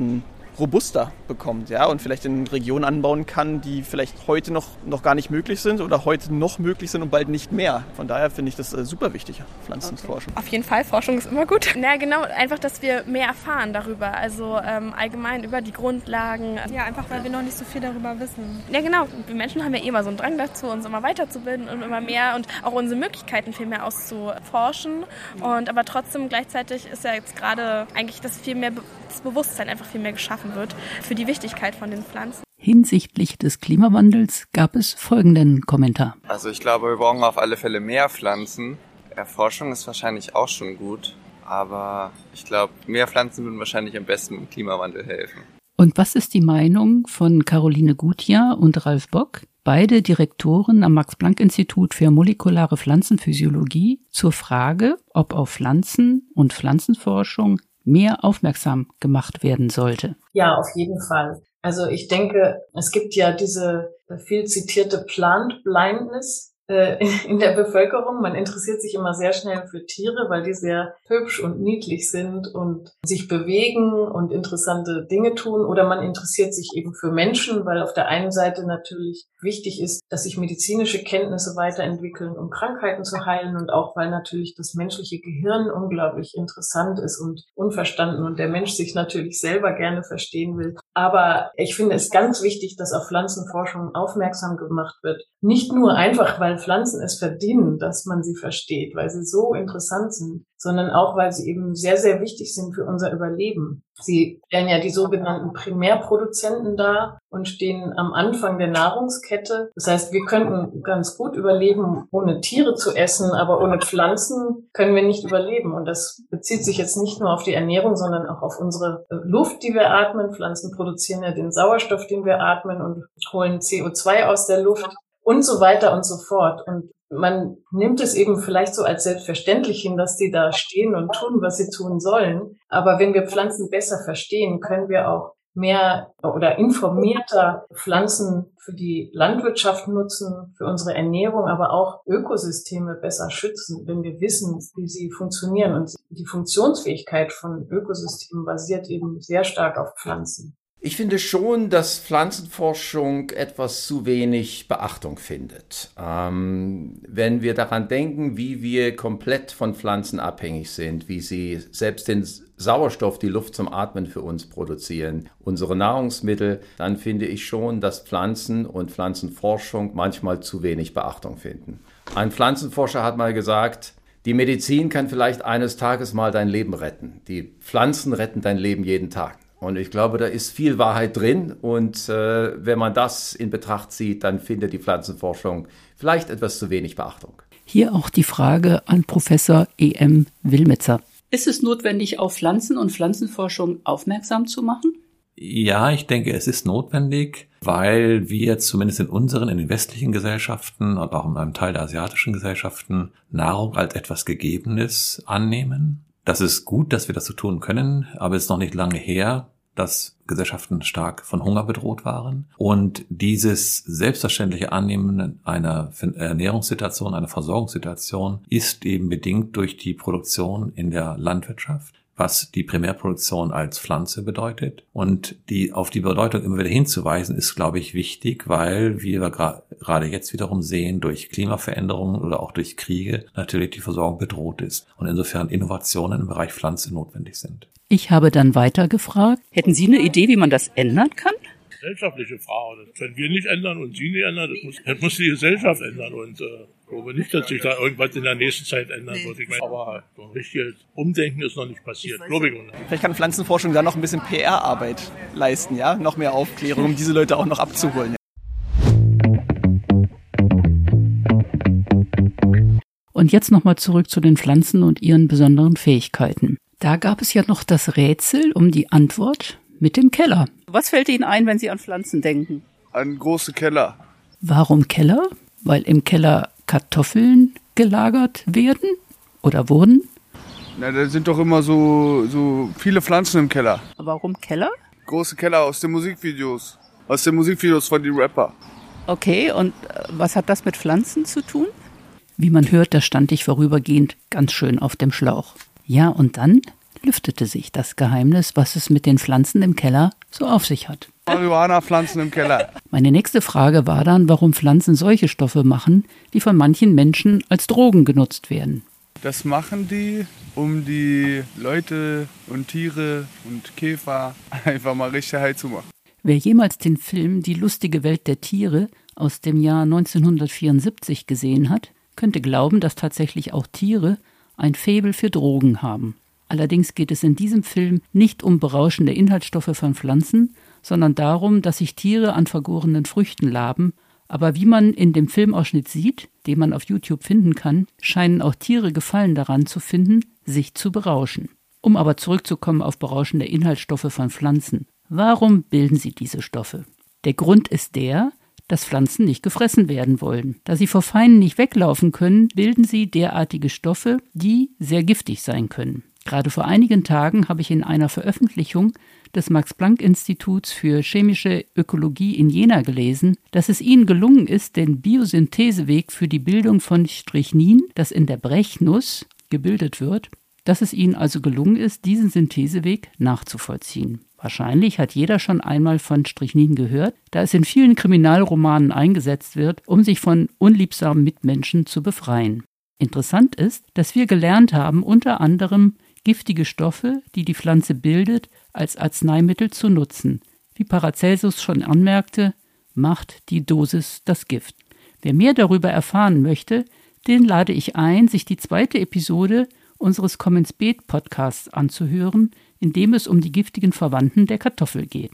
robuster bekommt, ja, und vielleicht in Regionen anbauen kann, die vielleicht heute noch, noch gar nicht möglich sind oder heute noch möglich sind und bald nicht mehr. Von daher finde ich das äh, super wichtig, Pflanzenforschung. Auf jeden Fall, Forschung ist immer gut. Na genau, einfach, dass wir mehr erfahren darüber, also ähm, allgemein über die Grundlagen. Ja, einfach, weil wir noch nicht so viel darüber wissen. Ja genau, wir Menschen haben ja eh immer so einen Drang dazu, uns immer weiterzubilden und immer mehr und auch unsere Möglichkeiten viel mehr auszuforschen. Und aber trotzdem gleichzeitig ist ja jetzt gerade eigentlich das viel mehr, das Bewusstsein einfach viel mehr geschaffen wird für die Wichtigkeit von den Pflanzen. Hinsichtlich des Klimawandels gab es folgenden Kommentar. Also ich glaube, wir brauchen auf alle Fälle mehr Pflanzen. Erforschung ist wahrscheinlich auch schon gut, aber ich glaube, mehr Pflanzen würden wahrscheinlich am besten im Klimawandel helfen. Und was ist die Meinung von Caroline Gutjahr und Ralf Bock, beide Direktoren am Max-Planck-Institut für molekulare Pflanzenphysiologie, zur Frage, ob auf Pflanzen und Pflanzenforschung mehr aufmerksam gemacht werden sollte? Ja, auf jeden Fall. Also ich denke, es gibt ja diese viel zitierte Plant Blindness in der Bevölkerung. Man interessiert sich immer sehr schnell für Tiere, weil die sehr hübsch und niedlich sind und sich bewegen und interessante Dinge tun. Oder man interessiert sich eben für Menschen, weil auf der einen Seite natürlich wichtig ist, dass sich medizinische Kenntnisse weiterentwickeln, um Krankheiten zu heilen, und auch weil natürlich das menschliche Gehirn unglaublich interessant ist und unverstanden und der Mensch sich natürlich selber gerne verstehen will. Aber ich finde es ganz wichtig, dass auf Pflanzenforschung aufmerksam gemacht wird. Nicht nur einfach, weil Pflanzen es verdienen, dass man sie versteht, weil sie so interessant sind, sondern auch, weil sie eben sehr, sehr wichtig sind für unser Überleben. Sie stellen ja die sogenannten Primärproduzenten dar und stehen am Anfang der Nahrungskette. Das heißt, wir könnten ganz gut überleben, ohne Tiere zu essen, aber ohne Pflanzen können wir nicht überleben. Und das bezieht sich jetzt nicht nur auf die Ernährung, sondern auch auf unsere Luft, die wir atmen. Pflanzen produzieren ja den Sauerstoff, den wir atmen, und holen C O zwei aus der Luft und so weiter und so fort. Und man nimmt es eben vielleicht so als selbstverständlich hin, dass die da stehen und tun, was sie tun sollen. Aber wenn wir Pflanzen besser verstehen, können wir auch mehr oder informierter Pflanzen für die Landwirtschaft nutzen, für unsere Ernährung, aber auch Ökosysteme besser schützen, wenn wir wissen, wie sie funktionieren. Und die Funktionsfähigkeit von Ökosystemen basiert eben sehr stark auf Pflanzen. Ich finde schon, dass Pflanzenforschung etwas zu wenig Beachtung findet. Ähm, wenn wir daran denken, wie wir komplett von Pflanzen abhängig sind, wie sie selbst den Sauerstoff, die Luft zum Atmen für uns produzieren, unsere Nahrungsmittel, dann finde ich schon, dass Pflanzen und Pflanzenforschung manchmal zu wenig Beachtung finden. Ein Pflanzenforscher hat mal gesagt, die Medizin kann vielleicht eines Tages mal dein Leben retten. Die Pflanzen retten dein Leben jeden Tag. Und ich glaube, da ist viel Wahrheit drin. Und äh, wenn man das in Betracht zieht, dann findet die Pflanzenforschung vielleicht etwas zu wenig Beachtung. Hier auch die Frage an Professor E M Wilmetzer. Ist es notwendig, auf Pflanzen und Pflanzenforschung aufmerksam zu machen? Ja, ich denke, es ist notwendig, weil wir zumindest in unseren, in den westlichen Gesellschaften und auch in einem Teil der asiatischen Gesellschaften Nahrung als etwas Gegebenes annehmen. Das ist gut, dass wir das so tun können, aber es ist noch nicht lange her, dass Gesellschaften stark von Hunger bedroht waren. Und dieses selbstverständliche Annehmen einer Ernährungssituation, einer Versorgungssituation ist eben bedingt durch die Produktion in der Landwirtschaft, was die Primärproduktion als Pflanze bedeutet. Und die auf die Bedeutung immer wieder hinzuweisen, ist, glaube ich, wichtig, weil wir gra- gerade jetzt wiederum sehen, durch Klimaveränderungen oder auch durch Kriege natürlich die Versorgung bedroht ist. Und insofern Innovationen im Bereich Pflanze notwendig sind. Ich habe dann weiter gefragt, hätten Sie eine Idee, wie man das ändern kann? Gesellschaftliche Frage. Das können wir nicht ändern und Sie nicht ändern. Das muss, das muss die Gesellschaft ändern. Und äh, ich glaube nicht, dass sich da irgendwas in der nächsten Zeit ändern wird. Ich meine, aber so ein richtiges Umdenken ist noch nicht passiert. Glaube ich nicht. Vielleicht kann Pflanzenforschung da noch ein bisschen P R-Arbeit leisten, ja? Noch mehr Aufklärung, um diese Leute auch noch abzuholen. Und jetzt nochmal zurück zu den Pflanzen und ihren besonderen Fähigkeiten. Da gab es ja noch das Rätsel um die Antwort mit dem Keller. Was fällt Ihnen ein, wenn Sie an Pflanzen denken? An große Keller. Warum Keller? Weil im Keller Kartoffeln gelagert werden oder wurden? Na, da sind doch immer so, so viele Pflanzen im Keller. Warum Keller? Große Keller aus den Musikvideos. Aus den Musikvideos von den Rapper. Okay, und was hat das mit Pflanzen zu tun? Wie man hört, da stand ich vorübergehend ganz schön auf dem Schlauch. Ja, und dann lüftete sich das Geheimnis, was es mit den Pflanzen im Keller so auf sich hat. Marihuana-Pflanzen im Keller. Meine nächste Frage war dann, warum Pflanzen solche Stoffe machen, die von manchen Menschen als Drogen genutzt werden. Das machen die, um die Leute und Tiere und Käfer einfach mal richtig heiß zu machen. Wer jemals den Film Die lustige Welt der Tiere aus dem Jahr neunzehnhundertvierundsiebzig gesehen hat, könnte glauben, dass tatsächlich auch Tiere ein Faible für Drogen haben. Allerdings geht es in diesem Film nicht um berauschende Inhaltsstoffe von Pflanzen, sondern darum, dass sich Tiere an vergorenen Früchten laben. Aber wie man in dem Filmausschnitt sieht, den man auf YouTube finden kann, scheinen auch Tiere Gefallen daran zu finden, sich zu berauschen. Um aber zurückzukommen auf berauschende Inhaltsstoffe von Pflanzen. Warum bilden sie diese Stoffe? Der Grund ist der, dass Pflanzen nicht gefressen werden wollen. Da sie vor Feinden nicht weglaufen können, bilden sie derartige Stoffe, die sehr giftig sein können. Gerade vor einigen Tagen habe ich in einer Veröffentlichung des Max-Planck-Instituts für chemische Ökologie in Jena gelesen, dass es ihnen gelungen ist, den Biosyntheseweg für die Bildung von Strychnin, das in der Brechnuss gebildet wird, dass es ihnen also gelungen ist, diesen Syntheseweg nachzuvollziehen. Wahrscheinlich hat jeder schon einmal von Strychnin gehört, da es in vielen Kriminalromanen eingesetzt wird, um sich von unliebsamen Mitmenschen zu befreien. Interessant ist, dass wir gelernt haben, unter anderem giftige Stoffe, die die Pflanze bildet, als Arzneimittel zu nutzen. Wie Paracelsus schon anmerkte, macht die Dosis das Gift. Wer mehr darüber erfahren möchte, den lade ich ein, sich die zweite Episode unseres Komm ins Beet Podcasts anzuhören, in dem es um die giftigen Verwandten der Kartoffel geht.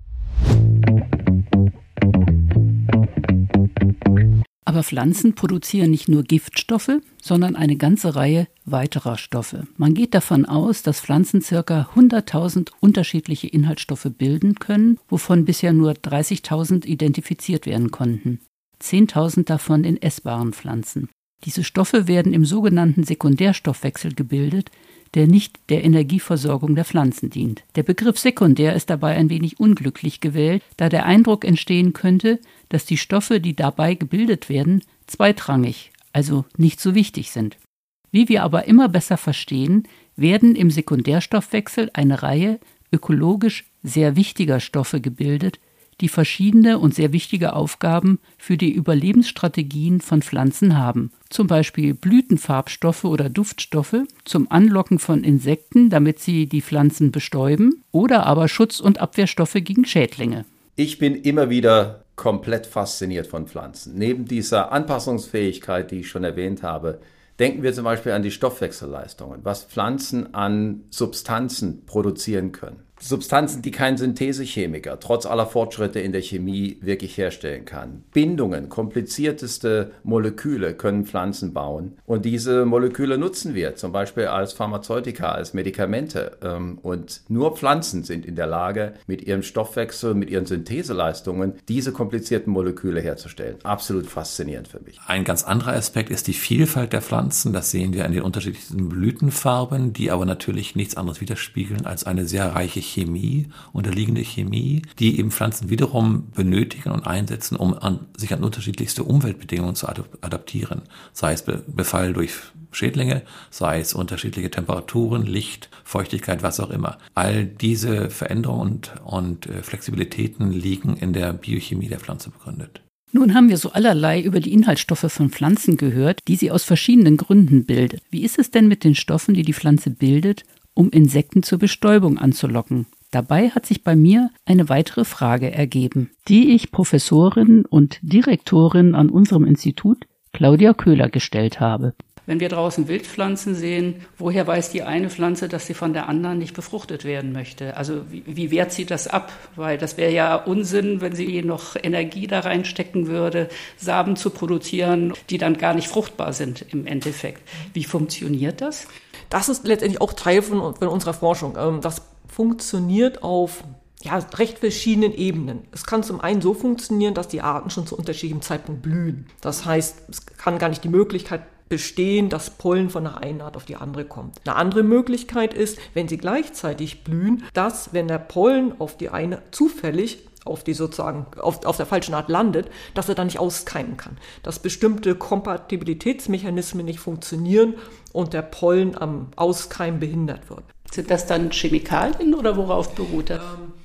Aber Pflanzen produzieren nicht nur Giftstoffe, sondern eine ganze Reihe weiterer Stoffe. Man geht davon aus, dass Pflanzen ca. hunderttausend unterschiedliche Inhaltsstoffe bilden können, wovon bisher nur dreißigtausend identifiziert werden konnten. zehntausend davon in essbaren Pflanzen. Diese Stoffe werden im sogenannten Sekundärstoffwechsel gebildet, der nicht der Energieversorgung der Pflanzen dient. Der Begriff sekundär ist dabei ein wenig unglücklich gewählt, da der Eindruck entstehen könnte, dass die Stoffe, die dabei gebildet werden, zweitrangig, also nicht so wichtig sind. Wie wir aber immer besser verstehen, werden im Sekundärstoffwechsel eine Reihe ökologisch sehr wichtiger Stoffe gebildet, die verschiedene und sehr wichtige Aufgaben für die Überlebensstrategien von Pflanzen haben. Zum Beispiel Blütenfarbstoffe oder Duftstoffe zum Anlocken von Insekten, damit sie die Pflanzen bestäuben, oder aber Schutz- und Abwehrstoffe gegen Schädlinge. Ich bin immer wieder komplett fasziniert von Pflanzen. Neben dieser Anpassungsfähigkeit, die ich schon erwähnt habe, denken wir zum Beispiel an die Stoffwechselleistungen, was Pflanzen an Substanzen produzieren können. Substanzen, die kein Synthesechemiker trotz aller Fortschritte in der Chemie wirklich herstellen kann. Bindungen, komplizierteste Moleküle können Pflanzen bauen. Und diese Moleküle nutzen wir zum Beispiel als Pharmazeutika, als Medikamente. Und nur Pflanzen sind in der Lage, mit ihrem Stoffwechsel, mit ihren Syntheseleistungen, diese komplizierten Moleküle herzustellen. Absolut faszinierend für mich. Ein ganz anderer Aspekt ist die Vielfalt der Pflanzen. Das sehen wir an den unterschiedlichsten Blütenfarben, die aber natürlich nichts anderes widerspiegeln als eine sehr reiche Chemie, unterliegende Chemie, die eben Pflanzen wiederum benötigen und einsetzen, um an, sich an unterschiedlichste Umweltbedingungen zu adaptieren. Sei es Befall durch Schädlinge, sei es unterschiedliche Temperaturen, Licht, Feuchtigkeit, was auch immer. All diese Veränderungen und, und äh, Flexibilitäten liegen in der Biochemie der Pflanze begründet. Nun haben wir so allerlei über die Inhaltsstoffe von Pflanzen gehört, die sie aus verschiedenen Gründen bildet. Wie ist es denn mit den Stoffen, die die Pflanze bildet, um Insekten zur Bestäubung anzulocken? Dabei hat sich bei mir eine weitere Frage ergeben, die ich Professorin und Direktorin an unserem Institut, Claudia Köhler, gestellt habe. Wenn wir draußen Wildpflanzen sehen, woher weiß die eine Pflanze, dass sie von der anderen nicht befruchtet werden möchte? Also wie, wie wehrt sie das ab? Weil das wäre ja Unsinn, wenn sie noch Energie da reinstecken würde, Samen zu produzieren, die dann gar nicht fruchtbar sind im Endeffekt. Wie funktioniert das? Das ist letztendlich auch Teil von, von unserer Forschung. Das funktioniert auf ja, recht verschiedenen Ebenen. Es kann zum einen so funktionieren, dass die Arten schon zu unterschiedlichem Zeitpunkt blühen. Das heißt, es kann gar nicht die Möglichkeit bestehen, dass Pollen von der einen Art auf die andere kommt. Eine andere Möglichkeit ist, wenn sie gleichzeitig blühen, dass, wenn der Pollen auf die eine zufällig auf die sozusagen auf, auf der falschen Art landet, dass er dann nicht auskeimen kann. Dass bestimmte Kompatibilitätsmechanismen nicht funktionieren und der Pollen am Auskeimen behindert wird. Sind das dann Chemikalien oder worauf beruht das?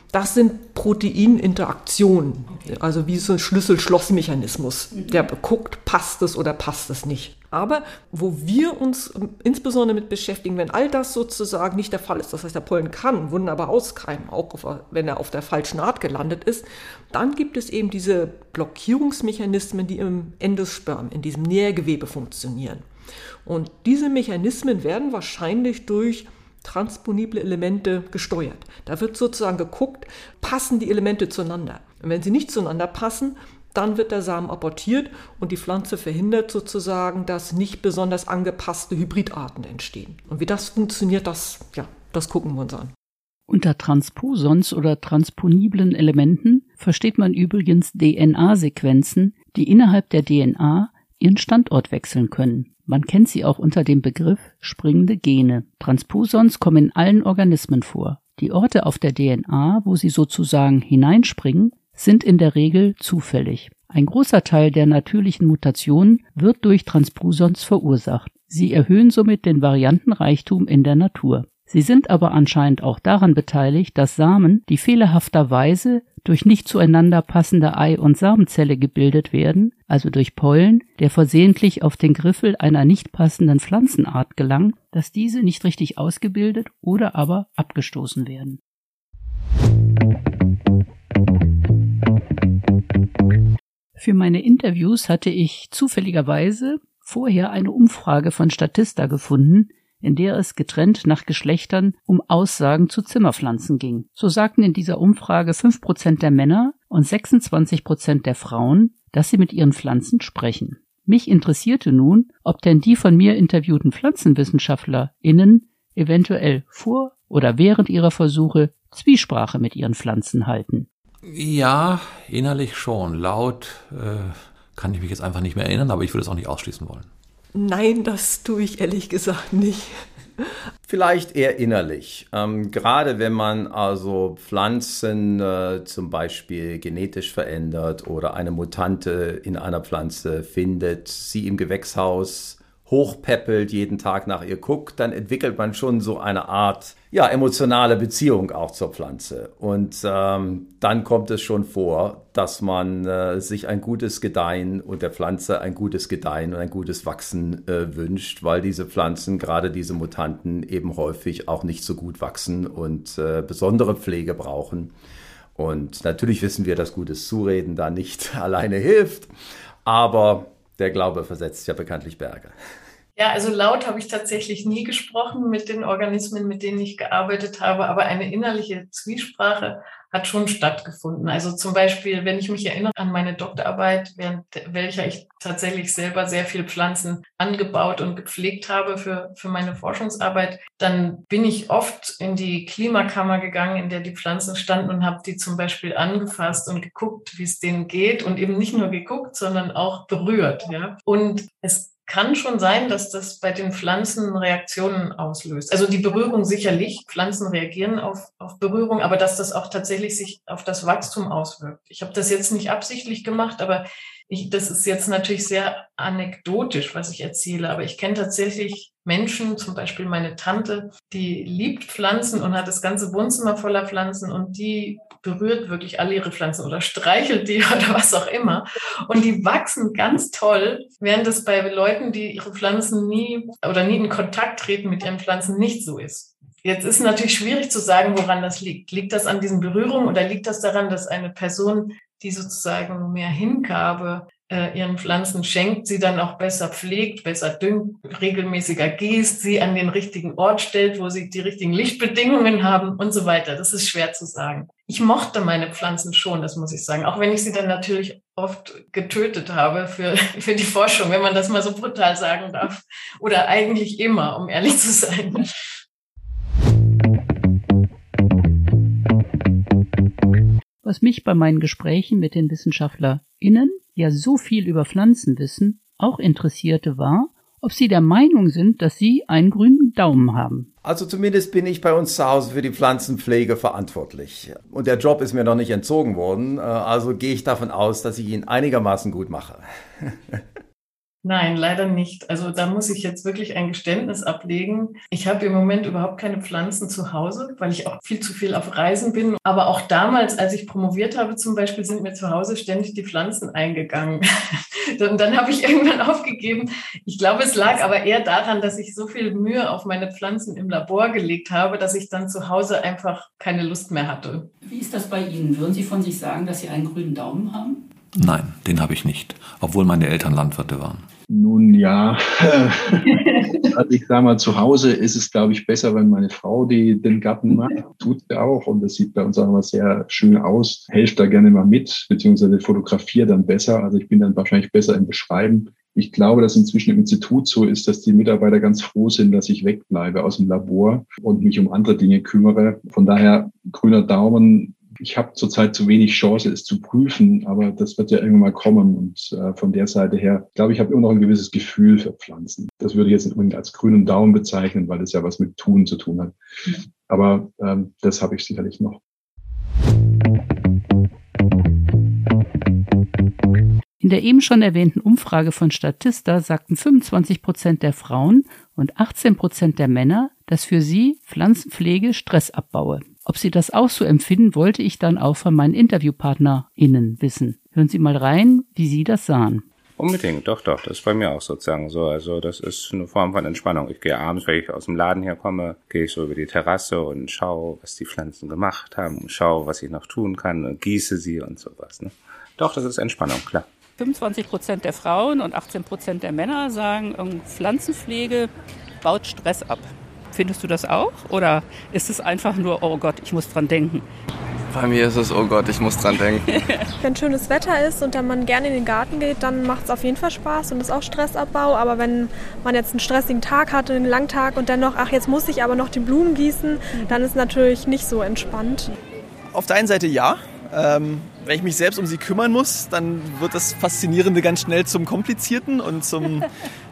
Das sind Proteininteraktionen, also wie so ein Schlüssel-Schloss-Mechanismus. Der guckt, passt es oder passt es nicht. Aber wo wir uns insbesondere mit beschäftigen, wenn all das sozusagen nicht der Fall ist, das heißt, der Pollen kann wunderbar auskeimen, auch auf, wenn er auf der falschen Art gelandet ist, dann gibt es eben diese Blockierungsmechanismen, die im Endosperm, in diesem Nährgewebe funktionieren. Und diese Mechanismen werden wahrscheinlich durch transponible Elemente gesteuert. Da wird sozusagen geguckt, passen die Elemente zueinander. Und wenn sie nicht zueinander passen, dann wird der Samen abortiert und die Pflanze verhindert sozusagen, dass nicht besonders angepasste Hybridarten entstehen. Und wie das funktioniert, das, ja, das gucken wir uns an. Unter Transposons oder transponiblen Elementen versteht man übrigens D N A-Sequenzen, die innerhalb der D N A ihren Standort wechseln können. Man kennt sie auch unter dem Begriff springende Gene. Transposons kommen in allen Organismen vor. Die Orte auf der D N A, wo sie sozusagen hineinspringen, sind in der Regel zufällig. Ein großer Teil der natürlichen Mutationen wird durch Transposons verursacht. Sie erhöhen somit den Variantenreichtum in der Natur. Sie sind aber anscheinend auch daran beteiligt, dass Samen, die fehlerhafterweise durch nicht zueinander passende Ei- und Samenzelle gebildet werden, also durch Pollen, der versehentlich auf den Griffel einer nicht passenden Pflanzenart gelangt, dass diese nicht richtig ausgebildet oder aber abgestoßen werden. Für meine Interviews hatte ich zufälligerweise vorher eine Umfrage von Statista gefunden, in der es getrennt nach Geschlechtern um Aussagen zu Zimmerpflanzen ging. So sagten in dieser Umfrage fünf Prozent der Männer und sechsundzwanzig Prozent der Frauen, dass sie mit ihren Pflanzen sprechen. Mich interessierte nun, ob denn die von mir interviewten PflanzenwissenschaftlerInnen eventuell vor oder während ihrer Versuche Zwiesprache mit ihren Pflanzen halten. Ja, innerlich schon. Laut äh, kann ich mich jetzt einfach nicht mehr erinnern, aber ich würde es auch nicht ausschließen wollen. Nein, das tue ich ehrlich gesagt nicht. Vielleicht eher innerlich. Ähm, gerade wenn man also Pflanzen äh, zum Beispiel genetisch verändert oder eine Mutante in einer Pflanze findet, sie im Gewächshaus hochpäppelt, jeden Tag nach ihr guckt, dann entwickelt man schon so eine Art ja, emotionale Beziehung auch zur Pflanze. Und ähm, dann kommt es schon vor, dass man äh, sich ein gutes Gedeihen und der Pflanze ein gutes Gedeihen und ein gutes Wachsen äh, wünscht, weil diese Pflanzen, gerade diese Mutanten, eben häufig auch nicht so gut wachsen und äh, besondere Pflege brauchen. Und natürlich wissen wir, dass gutes Zureden da nicht alleine hilft, aber der Glaube versetzt ja bekanntlich Berge. Ja, also laut habe ich tatsächlich nie gesprochen mit den Organismen, mit denen ich gearbeitet habe, aber eine innerliche Zwiesprache hat schon stattgefunden. Also zum Beispiel, wenn ich mich erinnere an meine Doktorarbeit, während welcher ich tatsächlich selber sehr viel Pflanzen angebaut und gepflegt habe für, für meine Forschungsarbeit, dann bin ich oft in die Klimakammer gegangen, in der die Pflanzen standen und habe die zum Beispiel angefasst und geguckt, wie es denen geht und eben nicht nur geguckt, sondern auch berührt. Ja. Und es kann schon sein, dass das bei den Pflanzen Reaktionen auslöst. Also die Berührung sicherlich, Pflanzen reagieren auf, auf Berührung, aber dass das auch tatsächlich sich auf das Wachstum auswirkt. Ich habe das jetzt nicht absichtlich gemacht, aber ich, das ist jetzt natürlich sehr anekdotisch, was ich erzähle, aber ich kenne tatsächlich Menschen, zum Beispiel meine Tante, die liebt Pflanzen und hat das ganze Wohnzimmer voller Pflanzen und die berührt wirklich alle ihre Pflanzen oder streichelt die oder was auch immer. Und die wachsen ganz toll, während es bei Leuten, die ihre Pflanzen nie oder nie in Kontakt treten mit ihren Pflanzen, nicht so ist. Jetzt ist natürlich schwierig zu sagen, woran das liegt. Liegt das an diesen Berührungen oder liegt das daran, dass eine Person, die sozusagen mehr Hingabe äh, ihren Pflanzen schenkt, sie dann auch besser pflegt, besser düngt, regelmäßiger gießt, sie an den richtigen Ort stellt, wo sie die richtigen Lichtbedingungen haben und so weiter. Das ist schwer zu sagen. Ich mochte meine Pflanzen schon, das muss ich sagen, auch wenn ich sie dann natürlich oft getötet habe für, für die Forschung, wenn man das mal so brutal sagen darf. Oder eigentlich immer, um ehrlich zu sein. Was mich bei meinen Gesprächen mit den WissenschaftlerInnen, die ja so viel über Pflanzen wissen, auch interessierte, war, ob sie der Meinung sind, dass sie einen grünen Daumen haben. Also zumindest bin ich bei uns zu Hause für die Pflanzenpflege verantwortlich. Und der Job ist mir noch nicht entzogen worden, also gehe ich davon aus, dass ich ihn einigermaßen gut mache. Nein, leider nicht. Also da muss ich jetzt wirklich ein Geständnis ablegen. Ich habe im Moment überhaupt keine Pflanzen zu Hause, weil ich auch viel zu viel auf Reisen bin. Aber auch damals, als ich promoviert habe zum Beispiel, sind mir zu Hause ständig die Pflanzen eingegangen. Und dann habe ich irgendwann aufgegeben. Ich glaube, es lag aber eher daran, dass ich so viel Mühe auf meine Pflanzen im Labor gelegt habe, dass ich dann zu Hause einfach keine Lust mehr hatte. Wie ist das bei Ihnen? Würden Sie von sich sagen, dass Sie einen grünen Daumen haben? Nein, den habe ich nicht, obwohl meine Eltern Landwirte waren. Nun ja, also ich sage mal, zu Hause ist es, glaube ich, besser, wenn meine Frau die, den Garten macht. Tut sie auch und das sieht bei uns auch immer sehr schön aus. Helft da gerne mal mit, beziehungsweise fotografiere dann besser. Also ich bin dann wahrscheinlich besser im Beschreiben. Ich glaube, dass inzwischen im Institut so ist, dass die Mitarbeiter ganz froh sind, dass ich wegbleibe aus dem Labor und mich um andere Dinge kümmere. Von daher, grüner Daumen. Ich habe zurzeit zu wenig Chance, es zu prüfen, aber das wird ja irgendwann mal kommen. Und äh, von der Seite her, glaube ich, habe immer noch ein gewisses Gefühl für Pflanzen. Das würde ich jetzt nicht unbedingt als grünen Daumen bezeichnen, weil das ja was mit Tun zu tun hat. Ja. Aber ähm, das habe ich sicherlich noch. In der eben schon erwähnten Umfrage von Statista sagten fünfundzwanzig Prozent der Frauen und achtzehn Prozent der Männer, dass für sie Pflanzenpflege Stress abbaue. Ob sie das auch so empfinden, wollte ich dann auch von meinen InterviewpartnerInnen wissen. Hören Sie mal rein, wie Sie das sahen. Unbedingt, doch, doch. Das ist bei mir auch sozusagen so. Also das ist eine Form von Entspannung. Ich gehe abends, wenn ich aus dem Laden hier komme, gehe ich so über die Terrasse und schaue, was die Pflanzen gemacht haben, schaue, was ich noch tun kann und gieße sie und sowas. Ne? Doch, das ist Entspannung, klar. fünfundzwanzig Prozent der Frauen und achtzehn Prozent der Männer sagen, Pflanzenpflege baut Stress ab. Findest du das auch? Oder ist es einfach nur, oh Gott, ich muss dran denken? Bei mir ist es, oh Gott, ich muss dran denken. Wenn schönes Wetter ist und dann man gerne in den Garten geht, dann macht es auf jeden Fall Spaß und ist auch Stressabbau. Aber wenn man jetzt einen stressigen Tag hatte, einen langen Tag und dann noch, ach, jetzt muss ich aber noch die Blumen gießen, dann ist natürlich nicht so entspannt. Auf der einen Seite ja. Ähm, wenn ich mich selbst um sie kümmern muss, dann wird das Faszinierende ganz schnell zum Komplizierten und zum,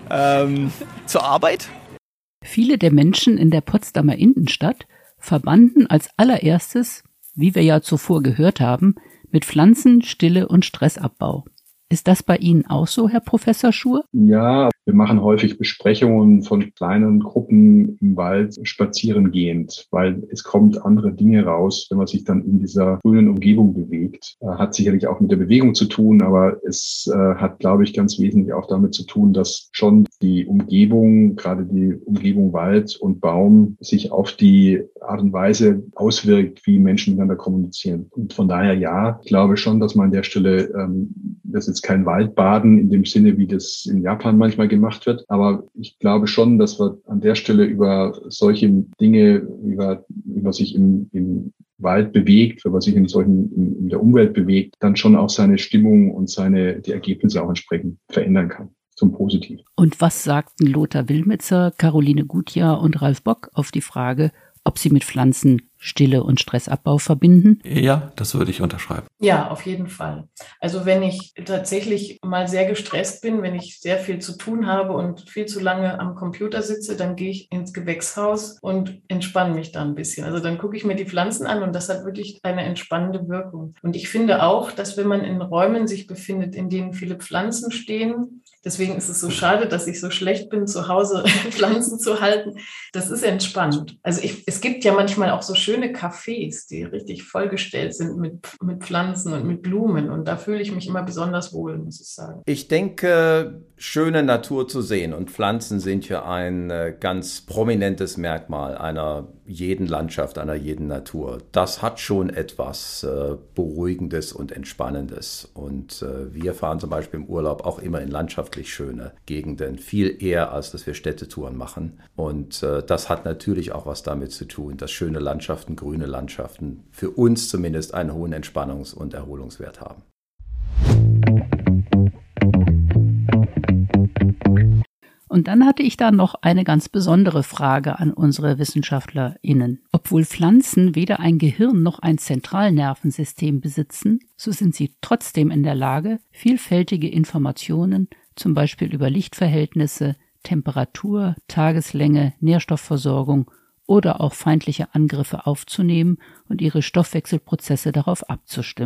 ähm, zur Arbeit. Viele der Menschen in der Potsdamer Innenstadt verbanden als allererstes, wie wir ja zuvor gehört haben, mit Pflanzen, Stille und Stressabbau. Ist das bei Ihnen auch so, Herr Professor Schur? Ja, wir machen häufig Besprechungen von kleinen Gruppen im Wald spazierengehend, weil es kommt andere Dinge raus, wenn man sich dann in dieser grünen Umgebung bewegt. Hat sicherlich auch mit der Bewegung zu tun, aber es äh, hat, glaube ich, ganz wesentlich auch damit zu tun, dass schon die Umgebung, gerade die Umgebung Wald und Baum, sich auf die Art und Weise auswirkt, wie Menschen miteinander kommunizieren. Und von daher ja, ich glaube schon, dass man an der Stelle, ähm, das ist kein Waldbaden in dem Sinne, wie das in Japan manchmal gemacht wird. Aber ich glaube schon, dass wir an der Stelle über solche Dinge, wie man, wie man sich im, im Wald bewegt, wenn man sich in solchen, in, in der Umwelt bewegt, dann schon auch seine Stimmung und seine, die Ergebnisse auch entsprechend verändern kann. Zum Positiven. Und was sagten Lothar Wilmitzer, Caroline Gutjahr und Ralf Bock auf die Frage, ob sie mit Pflanzen Stille und Stressabbau verbinden? Ja, das würde ich unterschreiben. Ja, auf jeden Fall. Also wenn ich tatsächlich mal sehr gestresst bin, wenn ich sehr viel zu tun habe und viel zu lange am Computer sitze, dann gehe ich ins Gewächshaus und entspanne mich da ein bisschen. Also dann gucke ich mir die Pflanzen an und das hat wirklich eine entspannende Wirkung. Und ich finde auch, dass wenn man in Räumen sich befindet, in denen viele Pflanzen stehen, deswegen ist es so schade, dass ich so schlecht bin, zu Hause Pflanzen zu halten, das ist entspannt. Also ich, es gibt ja manchmal auch so schöne Cafés, die richtig vollgestellt sind mit, mit Pflanzen und mit Blumen. Und da fühle ich mich immer besonders wohl, muss ich sagen. Ich denke, schöne Natur zu sehen und Pflanzen sind ja ein ganz prominentes Merkmal einer jeden Landschaft, einer jeden Natur. Das hat schon etwas äh, Beruhigendes und Entspannendes. Und äh, wir fahren zum Beispiel im Urlaub auch immer in landschaftlich schöne Gegenden, viel eher, als dass wir Städtetouren machen. Und äh, das hat natürlich auch was damit zu tun, dass schöne Landschaften, grüne Landschaften für uns zumindest einen hohen Entspannungs- und Erholungswert haben. Und dann hatte ich da noch eine ganz besondere Frage an unsere WissenschaftlerInnen. Obwohl Pflanzen weder ein Gehirn noch ein Zentralnervensystem besitzen, so sind sie trotzdem in der Lage, vielfältige Informationen, zum Beispiel über Lichtverhältnisse, Temperatur, Tageslänge, Nährstoffversorgung oder auch feindliche Angriffe aufzunehmen und ihre Stoffwechselprozesse darauf abzustimmen.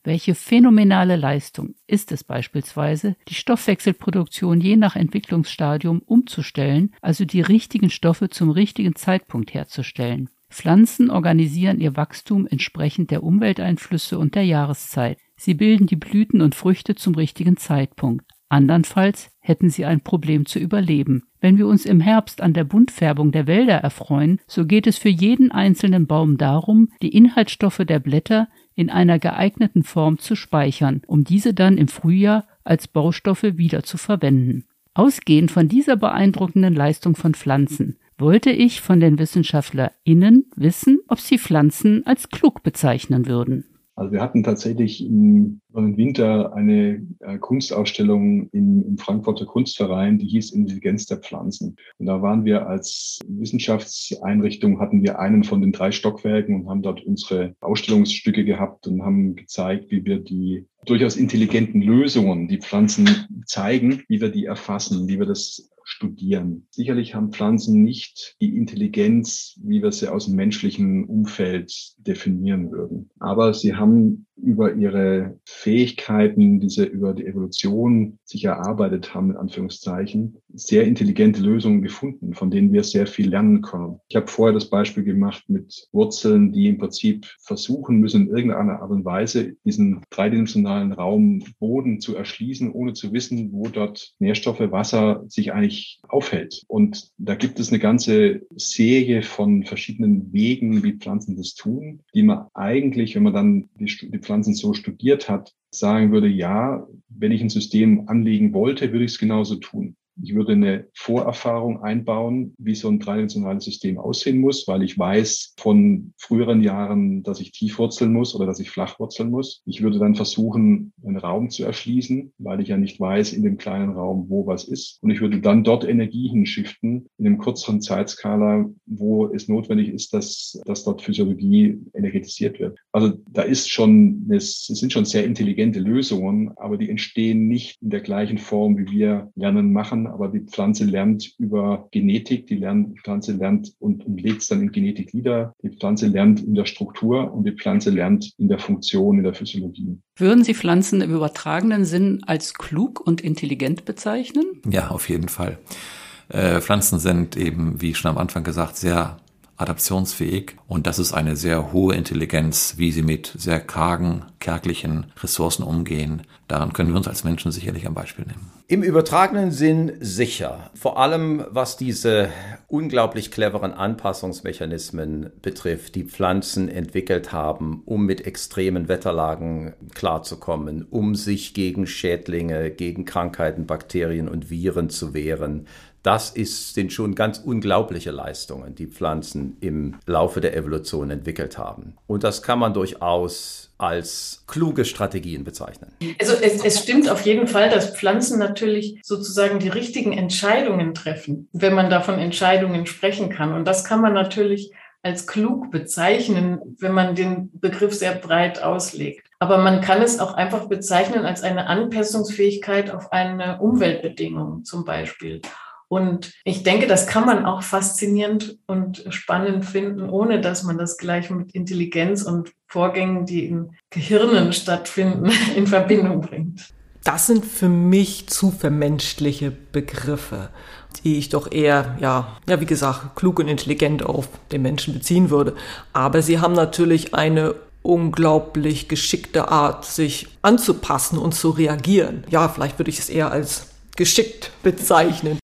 Welche phänomenale Leistung ist es beispielsweise, die Stoffwechselproduktion je nach Entwicklungsstadium umzustellen, also die richtigen Stoffe zum richtigen Zeitpunkt herzustellen. Pflanzen organisieren ihr Wachstum entsprechend der Umwelteinflüsse und der Jahreszeit. Sie bilden die Blüten und Früchte zum richtigen Zeitpunkt. Andernfalls hätten sie ein Problem zu überleben. Wenn wir uns im Herbst an der Buntfärbung der Wälder erfreuen, so geht es für jeden einzelnen Baum darum, die Inhaltsstoffe der Blätter in einer geeigneten Form zu speichern, um diese dann im Frühjahr als Baustoffe wieder zu verwenden. Ausgehend von dieser beeindruckenden Leistung von Pflanzen wollte ich von den WissenschaftlerInnen wissen, ob sie Pflanzen als klug bezeichnen würden. Also wir hatten tatsächlich im, im Winter eine äh, Kunstausstellung im, im Frankfurter Kunstverein, die hieß Intelligenz der Pflanzen. Und da waren wir als Wissenschaftseinrichtung, hatten wir einen von den drei Stockwerken und haben dort unsere Ausstellungsstücke gehabt und haben gezeigt, wie wir die durchaus intelligenten Lösungen, die Pflanzen zeigen, wie wir die erfassen, wie wir das studieren. Sicherlich haben Pflanzen nicht die Intelligenz, wie wir sie aus dem menschlichen Umfeld definieren würden. Aber sie haben über ihre Fähigkeiten, die sie über die Evolution sich erarbeitet haben, in Anführungszeichen, sehr intelligente Lösungen gefunden, von denen wir sehr viel lernen können. Ich habe vorher das Beispiel gemacht mit Wurzeln, die im Prinzip versuchen müssen, in irgendeiner Art und Weise diesen dreidimensionalen Raum Boden zu erschließen, ohne zu wissen, wo dort Nährstoffe, Wasser sich eigentlich aufhält. Und da gibt es eine ganze Serie von verschiedenen Wegen, wie Pflanzen das tun, die man eigentlich, wenn man dann die, die Pflanzen so studiert hat, sagen würde, ja, wenn ich ein System anlegen wollte, würde ich es genauso tun. Ich würde eine Vorerfahrung einbauen, wie so ein dreidimensionales System aussehen muss, weil ich weiß von früheren Jahren, dass ich tief wurzeln muss oder dass ich flach wurzeln muss. Ich würde dann versuchen, einen Raum zu erschließen, weil ich ja nicht weiß in dem kleinen Raum, wo was ist. Und ich würde dann dort Energie hinschiften, in einem kürzeren Zeitskala, wo es notwendig ist, dass, dass dort Physiologie energetisiert wird. Also da ist schon, es sind schon sehr intelligente Lösungen, aber die entstehen nicht in der gleichen Form, wie wir Lernen machen. Aber die Pflanze lernt über Genetik, die, lernt, die Pflanze lernt und, und legt es dann in Genetik nieder. Die Pflanze lernt in der Struktur und die Pflanze lernt in der Funktion, in der Physiologie. Würden Sie Pflanzen im übertragenen Sinn als klug und intelligent bezeichnen? Ja, auf jeden Fall. Äh, Pflanzen sind eben, wie schon am Anfang gesagt, sehr adaptionsfähig und das ist eine sehr hohe Intelligenz, wie sie mit sehr kargen, kärglichen Ressourcen umgehen. Daran können wir uns als Menschen sicherlich ein Beispiel nehmen. Im übertragenen Sinn sicher. Vor allem, was diese unglaublich cleveren Anpassungsmechanismen betrifft, die Pflanzen entwickelt haben, um mit extremen Wetterlagen klarzukommen, um sich gegen Schädlinge, gegen Krankheiten, Bakterien und Viren zu wehren. Das ist, sind schon ganz unglaubliche Leistungen, die Pflanzen im Laufe der Evolution entwickelt haben. Und das kann man durchaus als kluge Strategien bezeichnen. Also es, es stimmt auf jeden Fall, dass Pflanzen natürlich sozusagen die richtigen Entscheidungen treffen, wenn man davon Entscheidungen sprechen kann. Und das kann man natürlich als klug bezeichnen, wenn man den Begriff sehr breit auslegt. Aber man kann es auch einfach bezeichnen als eine Anpassungsfähigkeit auf eine Umweltbedingung zum Beispiel. Und ich denke, das kann man auch faszinierend und spannend finden, ohne dass man das gleich mit Intelligenz und Vorgängen, die in Gehirnen stattfinden, in Verbindung bringt. Das sind für mich zu vermenschliche Begriffe, die ich doch eher, ja, ja, wie gesagt, klug und intelligent auf den Menschen beziehen würde. Aber sie haben natürlich eine unglaublich geschickte Art, sich anzupassen und zu reagieren. Ja, vielleicht würde ich es eher als geschickt bezeichnen.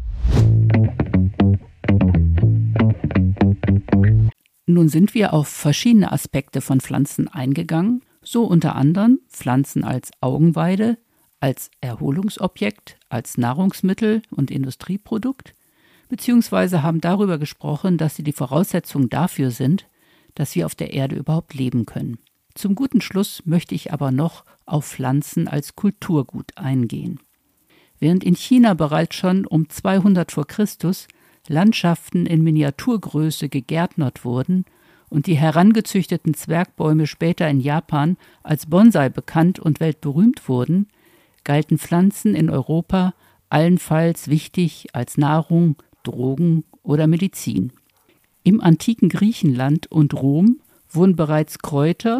Nun sind wir auf verschiedene Aspekte von Pflanzen eingegangen, so unter anderem Pflanzen als Augenweide, als Erholungsobjekt, als Nahrungsmittel und Industrieprodukt, beziehungsweise haben darüber gesprochen, dass sie die Voraussetzung dafür sind, dass wir auf der Erde überhaupt leben können. Zum guten Schluss möchte ich aber noch auf Pflanzen als Kulturgut eingehen. Während in China bereits schon um zweihundert vor Christus Landschaften in Miniaturgröße gegärtnert wurden und die herangezüchteten Zwergbäume später in Japan als Bonsai bekannt und weltberühmt wurden, galten Pflanzen in Europa allenfalls wichtig als Nahrung, Drogen oder Medizin. Im antiken Griechenland und Rom wurden bereits Kräuter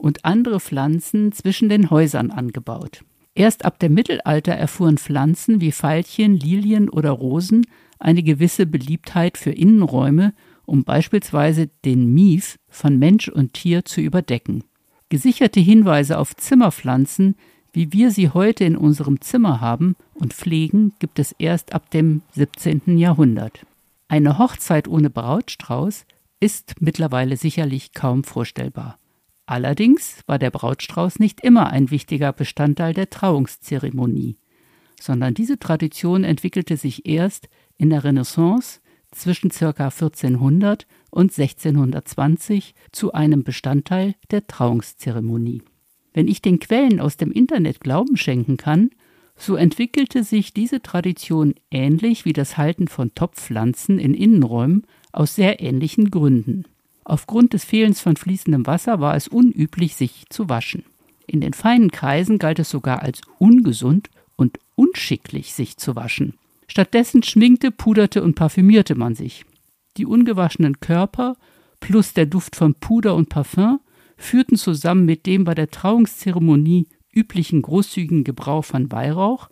und andere Pflanzen zwischen den Häusern angebaut. Erst ab dem Mittelalter erfuhren Pflanzen wie Veilchen, Lilien oder Rosen eine gewisse Beliebtheit für Innenräume, um beispielsweise den Mief von Mensch und Tier zu überdecken. Gesicherte Hinweise auf Zimmerpflanzen, wie wir sie heute in unserem Zimmer haben und pflegen, gibt es erst ab dem siebzehnten Jahrhundert. Eine Hochzeit ohne Brautstrauß ist mittlerweile sicherlich kaum vorstellbar. Allerdings war der Brautstrauß nicht immer ein wichtiger Bestandteil der Trauungszeremonie, sondern diese Tradition entwickelte sich erst in der Renaissance zwischen ca. vierzehnhundert und sechzehnhundertzwanzig zu einem Bestandteil der Trauungszeremonie. Wenn ich den Quellen aus dem Internet Glauben schenken kann, so entwickelte sich diese Tradition ähnlich wie das Halten von Topfpflanzen in Innenräumen aus sehr ähnlichen Gründen. Aufgrund des Fehlens von fließendem Wasser war es unüblich, sich zu waschen. In den feinen Kreisen galt es sogar als ungesund und unschicklich, sich zu waschen. Stattdessen schminkte, puderte und parfümierte man sich. Die ungewaschenen Körper plus der Duft von Puder und Parfüm führten zusammen mit dem bei der Trauungszeremonie üblichen großzügigen Gebrauch von Weihrauch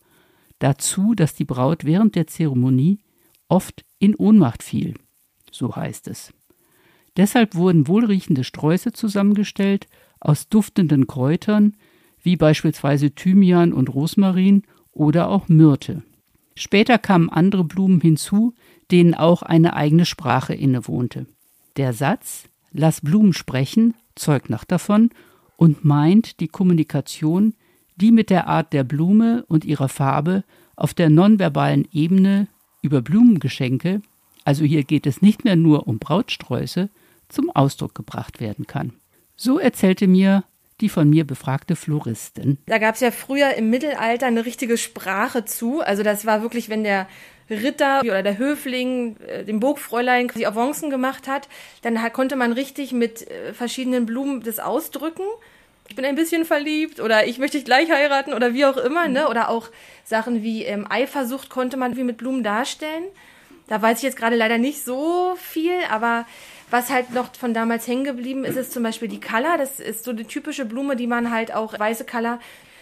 dazu, dass die Braut während der Zeremonie oft in Ohnmacht fiel, so heißt es. Deshalb wurden wohlriechende Sträuße zusammengestellt aus duftenden Kräutern, wie beispielsweise Thymian und Rosmarin oder auch Myrte. Später kamen andere Blumen hinzu, denen auch eine eigene Sprache innewohnte. Der Satz »Lass Blumen sprechen« zeugt noch davon und meint die Kommunikation, die mit der Art der Blume und ihrer Farbe auf der nonverbalen Ebene über Blumengeschenke, also hier geht es nicht mehr nur um Brautsträuße, zum Ausdruck gebracht werden kann. So erzählte mir die von mir befragte Floristin. Da gab es ja früher im Mittelalter eine richtige Sprache zu. Also das war wirklich, wenn der Ritter oder der Höfling äh, dem Burgfräulein quasi Avancen gemacht hat, dann hat, konnte man richtig mit äh, verschiedenen Blumen das ausdrücken. Ich bin ein bisschen verliebt oder ich möchte dich gleich heiraten oder wie auch immer, ne? Oder auch Sachen wie ähm, Eifersucht konnte man wie mit Blumen darstellen. Da weiß ich jetzt gerade leider nicht so viel, aber was halt noch von damals hängen geblieben ist, ist zum Beispiel die Kalla. Das ist so eine typische Blume, die man halt auch, weiße Kalla,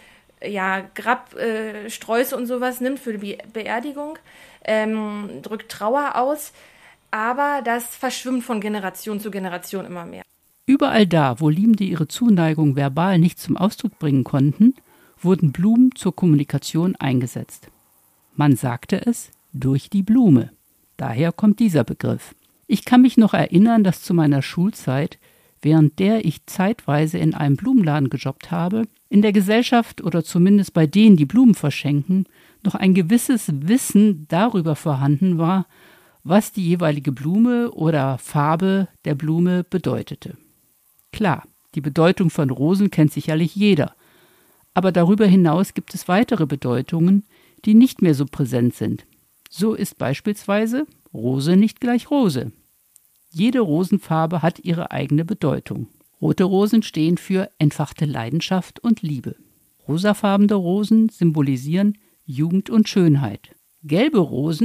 ja, Grab, äh, Sträuße und sowas nimmt für die Beerdigung, ähm, drückt Trauer aus. Aber das verschwimmt von Generation zu Generation immer mehr. Überall da, wo Liebende ihre Zuneigung verbal nicht zum Ausdruck bringen konnten, wurden Blumen zur Kommunikation eingesetzt. Man sagte es durch die Blume. Daher kommt dieser Begriff. Ich kann mich noch erinnern, dass zu meiner Schulzeit, während der ich zeitweise in einem Blumenladen gejobbt habe, in der Gesellschaft oder zumindest bei denen, die Blumen verschenken, noch ein gewisses Wissen darüber vorhanden war, was die jeweilige Blume oder Farbe der Blume bedeutete. Klar, die Bedeutung von Rosen kennt sicherlich jeder, aber darüber hinaus gibt es weitere Bedeutungen, die nicht mehr so präsent sind. So ist beispielsweise Rose nicht gleich Rose. Jede Rosenfarbe hat ihre eigene Bedeutung. Rote Rosen stehen für entfachte Leidenschaft und Liebe. Rosafarbene Rosen symbolisieren Jugend und Schönheit. Gelbe Rosen,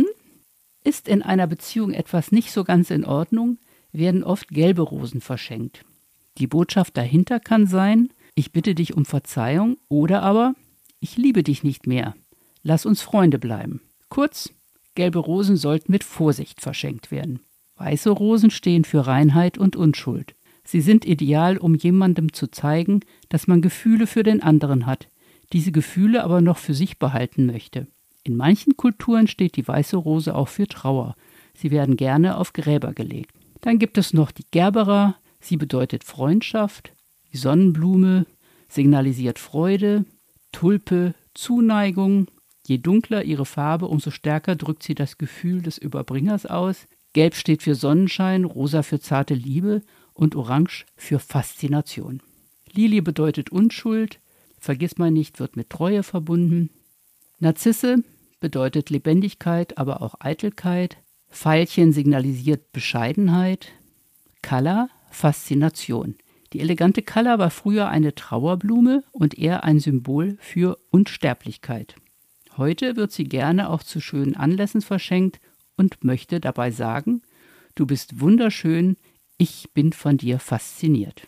ist in einer Beziehung etwas nicht so ganz in Ordnung, werden oft gelbe Rosen verschenkt. Die Botschaft dahinter kann sein, ich bitte dich um Verzeihung oder aber, ich liebe dich nicht mehr, lass uns Freunde bleiben. Kurz, gelbe Rosen sollten mit Vorsicht verschenkt werden. Weiße Rosen stehen für Reinheit und Unschuld. Sie sind ideal, um jemandem zu zeigen, dass man Gefühle für den anderen hat, diese Gefühle aber noch für sich behalten möchte. In manchen Kulturen steht die weiße Rose auch für Trauer. Sie werden gerne auf Gräber gelegt. Dann gibt es noch die Gerbera. Sie bedeutet Freundschaft. Die Sonnenblume signalisiert Freude. Tulpe, Zuneigung. Je dunkler ihre Farbe, umso stärker drückt sie das Gefühl des Überbringers aus. Gelb steht für Sonnenschein, rosa für zarte Liebe und orange für Faszination. Lilie bedeutet Unschuld. Vergissmeinnicht wird mit Treue verbunden. Narzisse bedeutet Lebendigkeit, aber auch Eitelkeit. Veilchen signalisiert Bescheidenheit. Kalla, Faszination. Die elegante Kalla war früher eine Trauerblume und eher ein Symbol für Unsterblichkeit. Heute wird sie gerne auch zu schönen Anlässen verschenkt und möchte dabei sagen, du bist wunderschön, ich bin von dir fasziniert.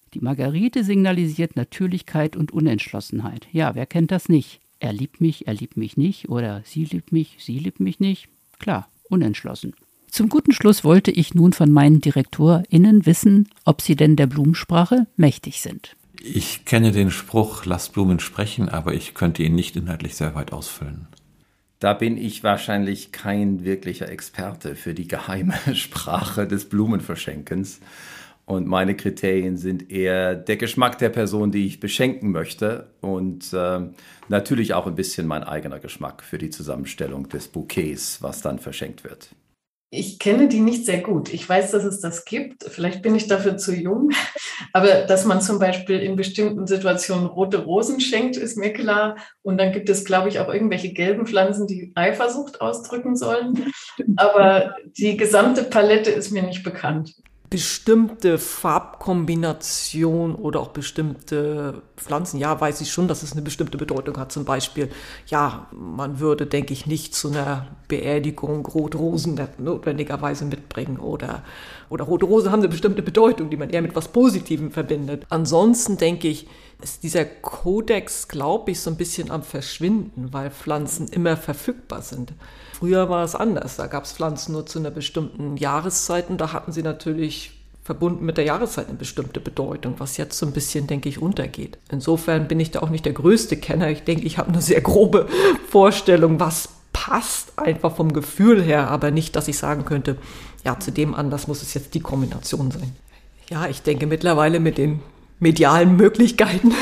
Die Margarite signalisiert Natürlichkeit und Unentschlossenheit. Ja, wer kennt das nicht? Er liebt mich, er liebt mich nicht oder sie liebt mich, sie liebt mich nicht. Klar, unentschlossen. Zum guten Schluss wollte ich nun von meinen DirektorInnen wissen, ob sie denn der Blumensprache mächtig sind. Ich kenne den Spruch, lasst Blumen sprechen, aber ich könnte ihn nicht inhaltlich sehr weit ausfüllen. Da bin ich wahrscheinlich kein wirklicher Experte für die geheime Sprache des Blumenverschenkens. Und meine Kriterien sind eher der Geschmack der Person, die ich beschenken möchte und äh, natürlich auch ein bisschen mein eigener Geschmack für die Zusammenstellung des Bouquets, was dann verschenkt wird. Ich kenne die nicht sehr gut. Ich weiß, dass es das gibt. Vielleicht bin ich dafür zu jung. Aber dass man zum Beispiel in bestimmten Situationen rote Rosen schenkt, ist mir klar. Und dann gibt es, glaube ich, auch irgendwelche gelben Pflanzen, die Eifersucht ausdrücken sollen. Aber die gesamte Palette ist mir nicht bekannt. Bestimmte Farbkombination oder auch bestimmte Pflanzen, ja, weiß ich schon, dass es eine bestimmte Bedeutung hat. Zum Beispiel, ja, man würde, denke ich, nicht zu einer Beerdigung rote Rosen notwendigerweise mitbringen oder, oder rote Rosen haben eine bestimmte Bedeutung, die man eher mit was Positivem verbindet. Ansonsten denke ich, ist dieser Kodex, glaube ich, so ein bisschen am Verschwinden, weil Pflanzen immer verfügbar sind. Früher war es anders, da gab es Pflanzen nur zu einer bestimmten Jahreszeit und da hatten sie natürlich verbunden mit der Jahreszeit eine bestimmte Bedeutung, was jetzt so ein bisschen, denke ich, untergeht. Insofern bin ich da auch nicht der größte Kenner. Ich denke, ich habe eine sehr grobe Vorstellung, was passt einfach vom Gefühl her, aber nicht, dass ich sagen könnte, ja, zu dem Anlass muss es jetzt die Kombination sein. Ja, ich denke mittlerweile mit den medialen Möglichkeiten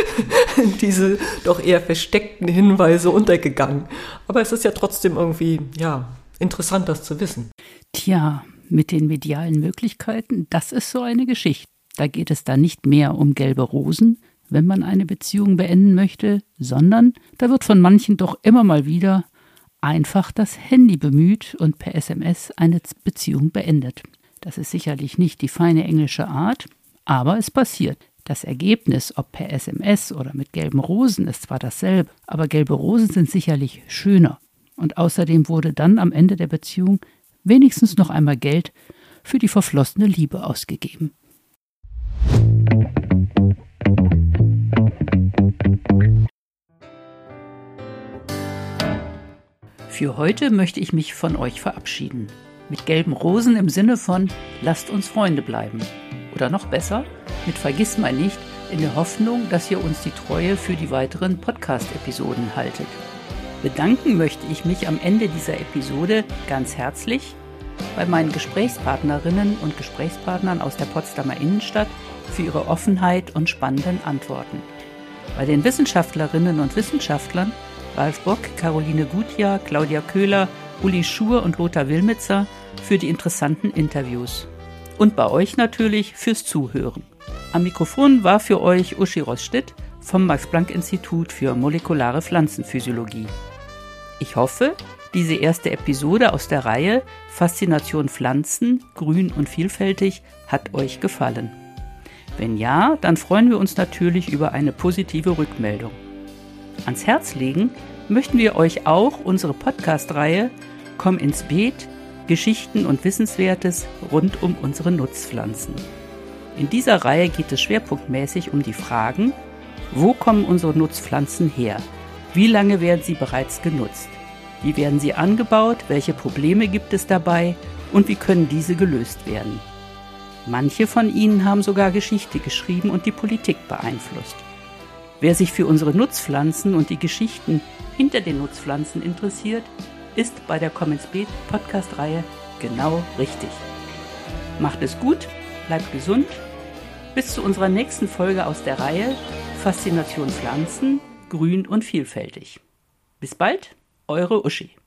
diese doch eher versteckten Hinweise untergegangen. Aber es ist ja trotzdem irgendwie, ja, interessant, das zu wissen. Tja, mit den medialen Möglichkeiten, das ist so eine Geschichte. Da geht es dann nicht mehr um gelbe Rosen, wenn man eine Beziehung beenden möchte, sondern da wird von manchen doch immer mal wieder einfach das Handy bemüht und per S M S eine Beziehung beendet. Das ist sicherlich nicht die feine englische Art, aber es passiert. Das Ergebnis, ob per S M S oder mit gelben Rosen, ist zwar dasselbe, aber gelbe Rosen sind sicherlich schöner. Und außerdem wurde dann am Ende der Beziehung wenigstens noch einmal Geld für die verflossene Liebe ausgegeben. Für heute möchte ich mich von euch verabschieden. Mit gelben Rosen im Sinne von lasst uns Freunde bleiben. Oder noch besser, mit Vergissmeinnicht in der Hoffnung, dass ihr uns die Treue für die weiteren Podcast-Episoden haltet. Bedanken möchte ich mich am Ende dieser Episode ganz herzlich bei meinen Gesprächspartnerinnen und Gesprächspartnern aus der Potsdamer Innenstadt für ihre Offenheit und spannenden Antworten. Bei den Wissenschaftlerinnen und Wissenschaftlern Ralf Bock, Caroline Gutjahr, Claudia Köhler, Uli Schur und Lothar Wilmitzer für die interessanten Interviews. Und bei euch natürlich fürs Zuhören. Am Mikrofon war für euch Uschi Roßstedt vom Max-Planck-Institut für molekulare Pflanzenphysiologie. Ich hoffe, diese erste Episode aus der Reihe Faszination Pflanzen, grün und vielfältig hat euch gefallen. Wenn ja, dann freuen wir uns natürlich über eine positive Rückmeldung. Ans Herz legen möchten wir euch auch unsere Podcast-Reihe Komm ins Beet, Geschichten und Wissenswertes rund um unsere Nutzpflanzen. In dieser Reihe geht es schwerpunktmäßig um die Fragen, wo kommen unsere Nutzpflanzen her? Wie lange werden sie bereits genutzt? Wie werden sie angebaut? Welche Probleme gibt es dabei? Und wie können diese gelöst werden? Manche von ihnen haben sogar Geschichte geschrieben und die Politik beeinflusst. Wer sich für unsere Nutzpflanzen und die Geschichten hinter den Nutzpflanzen interessiert, ist bei der Komm ins Beet Podcast-Reihe genau richtig. Macht es gut, bleibt gesund. Bis zu unserer nächsten Folge aus der Reihe Faszination Pflanzen, grün und vielfältig. Bis bald, eure Uschi.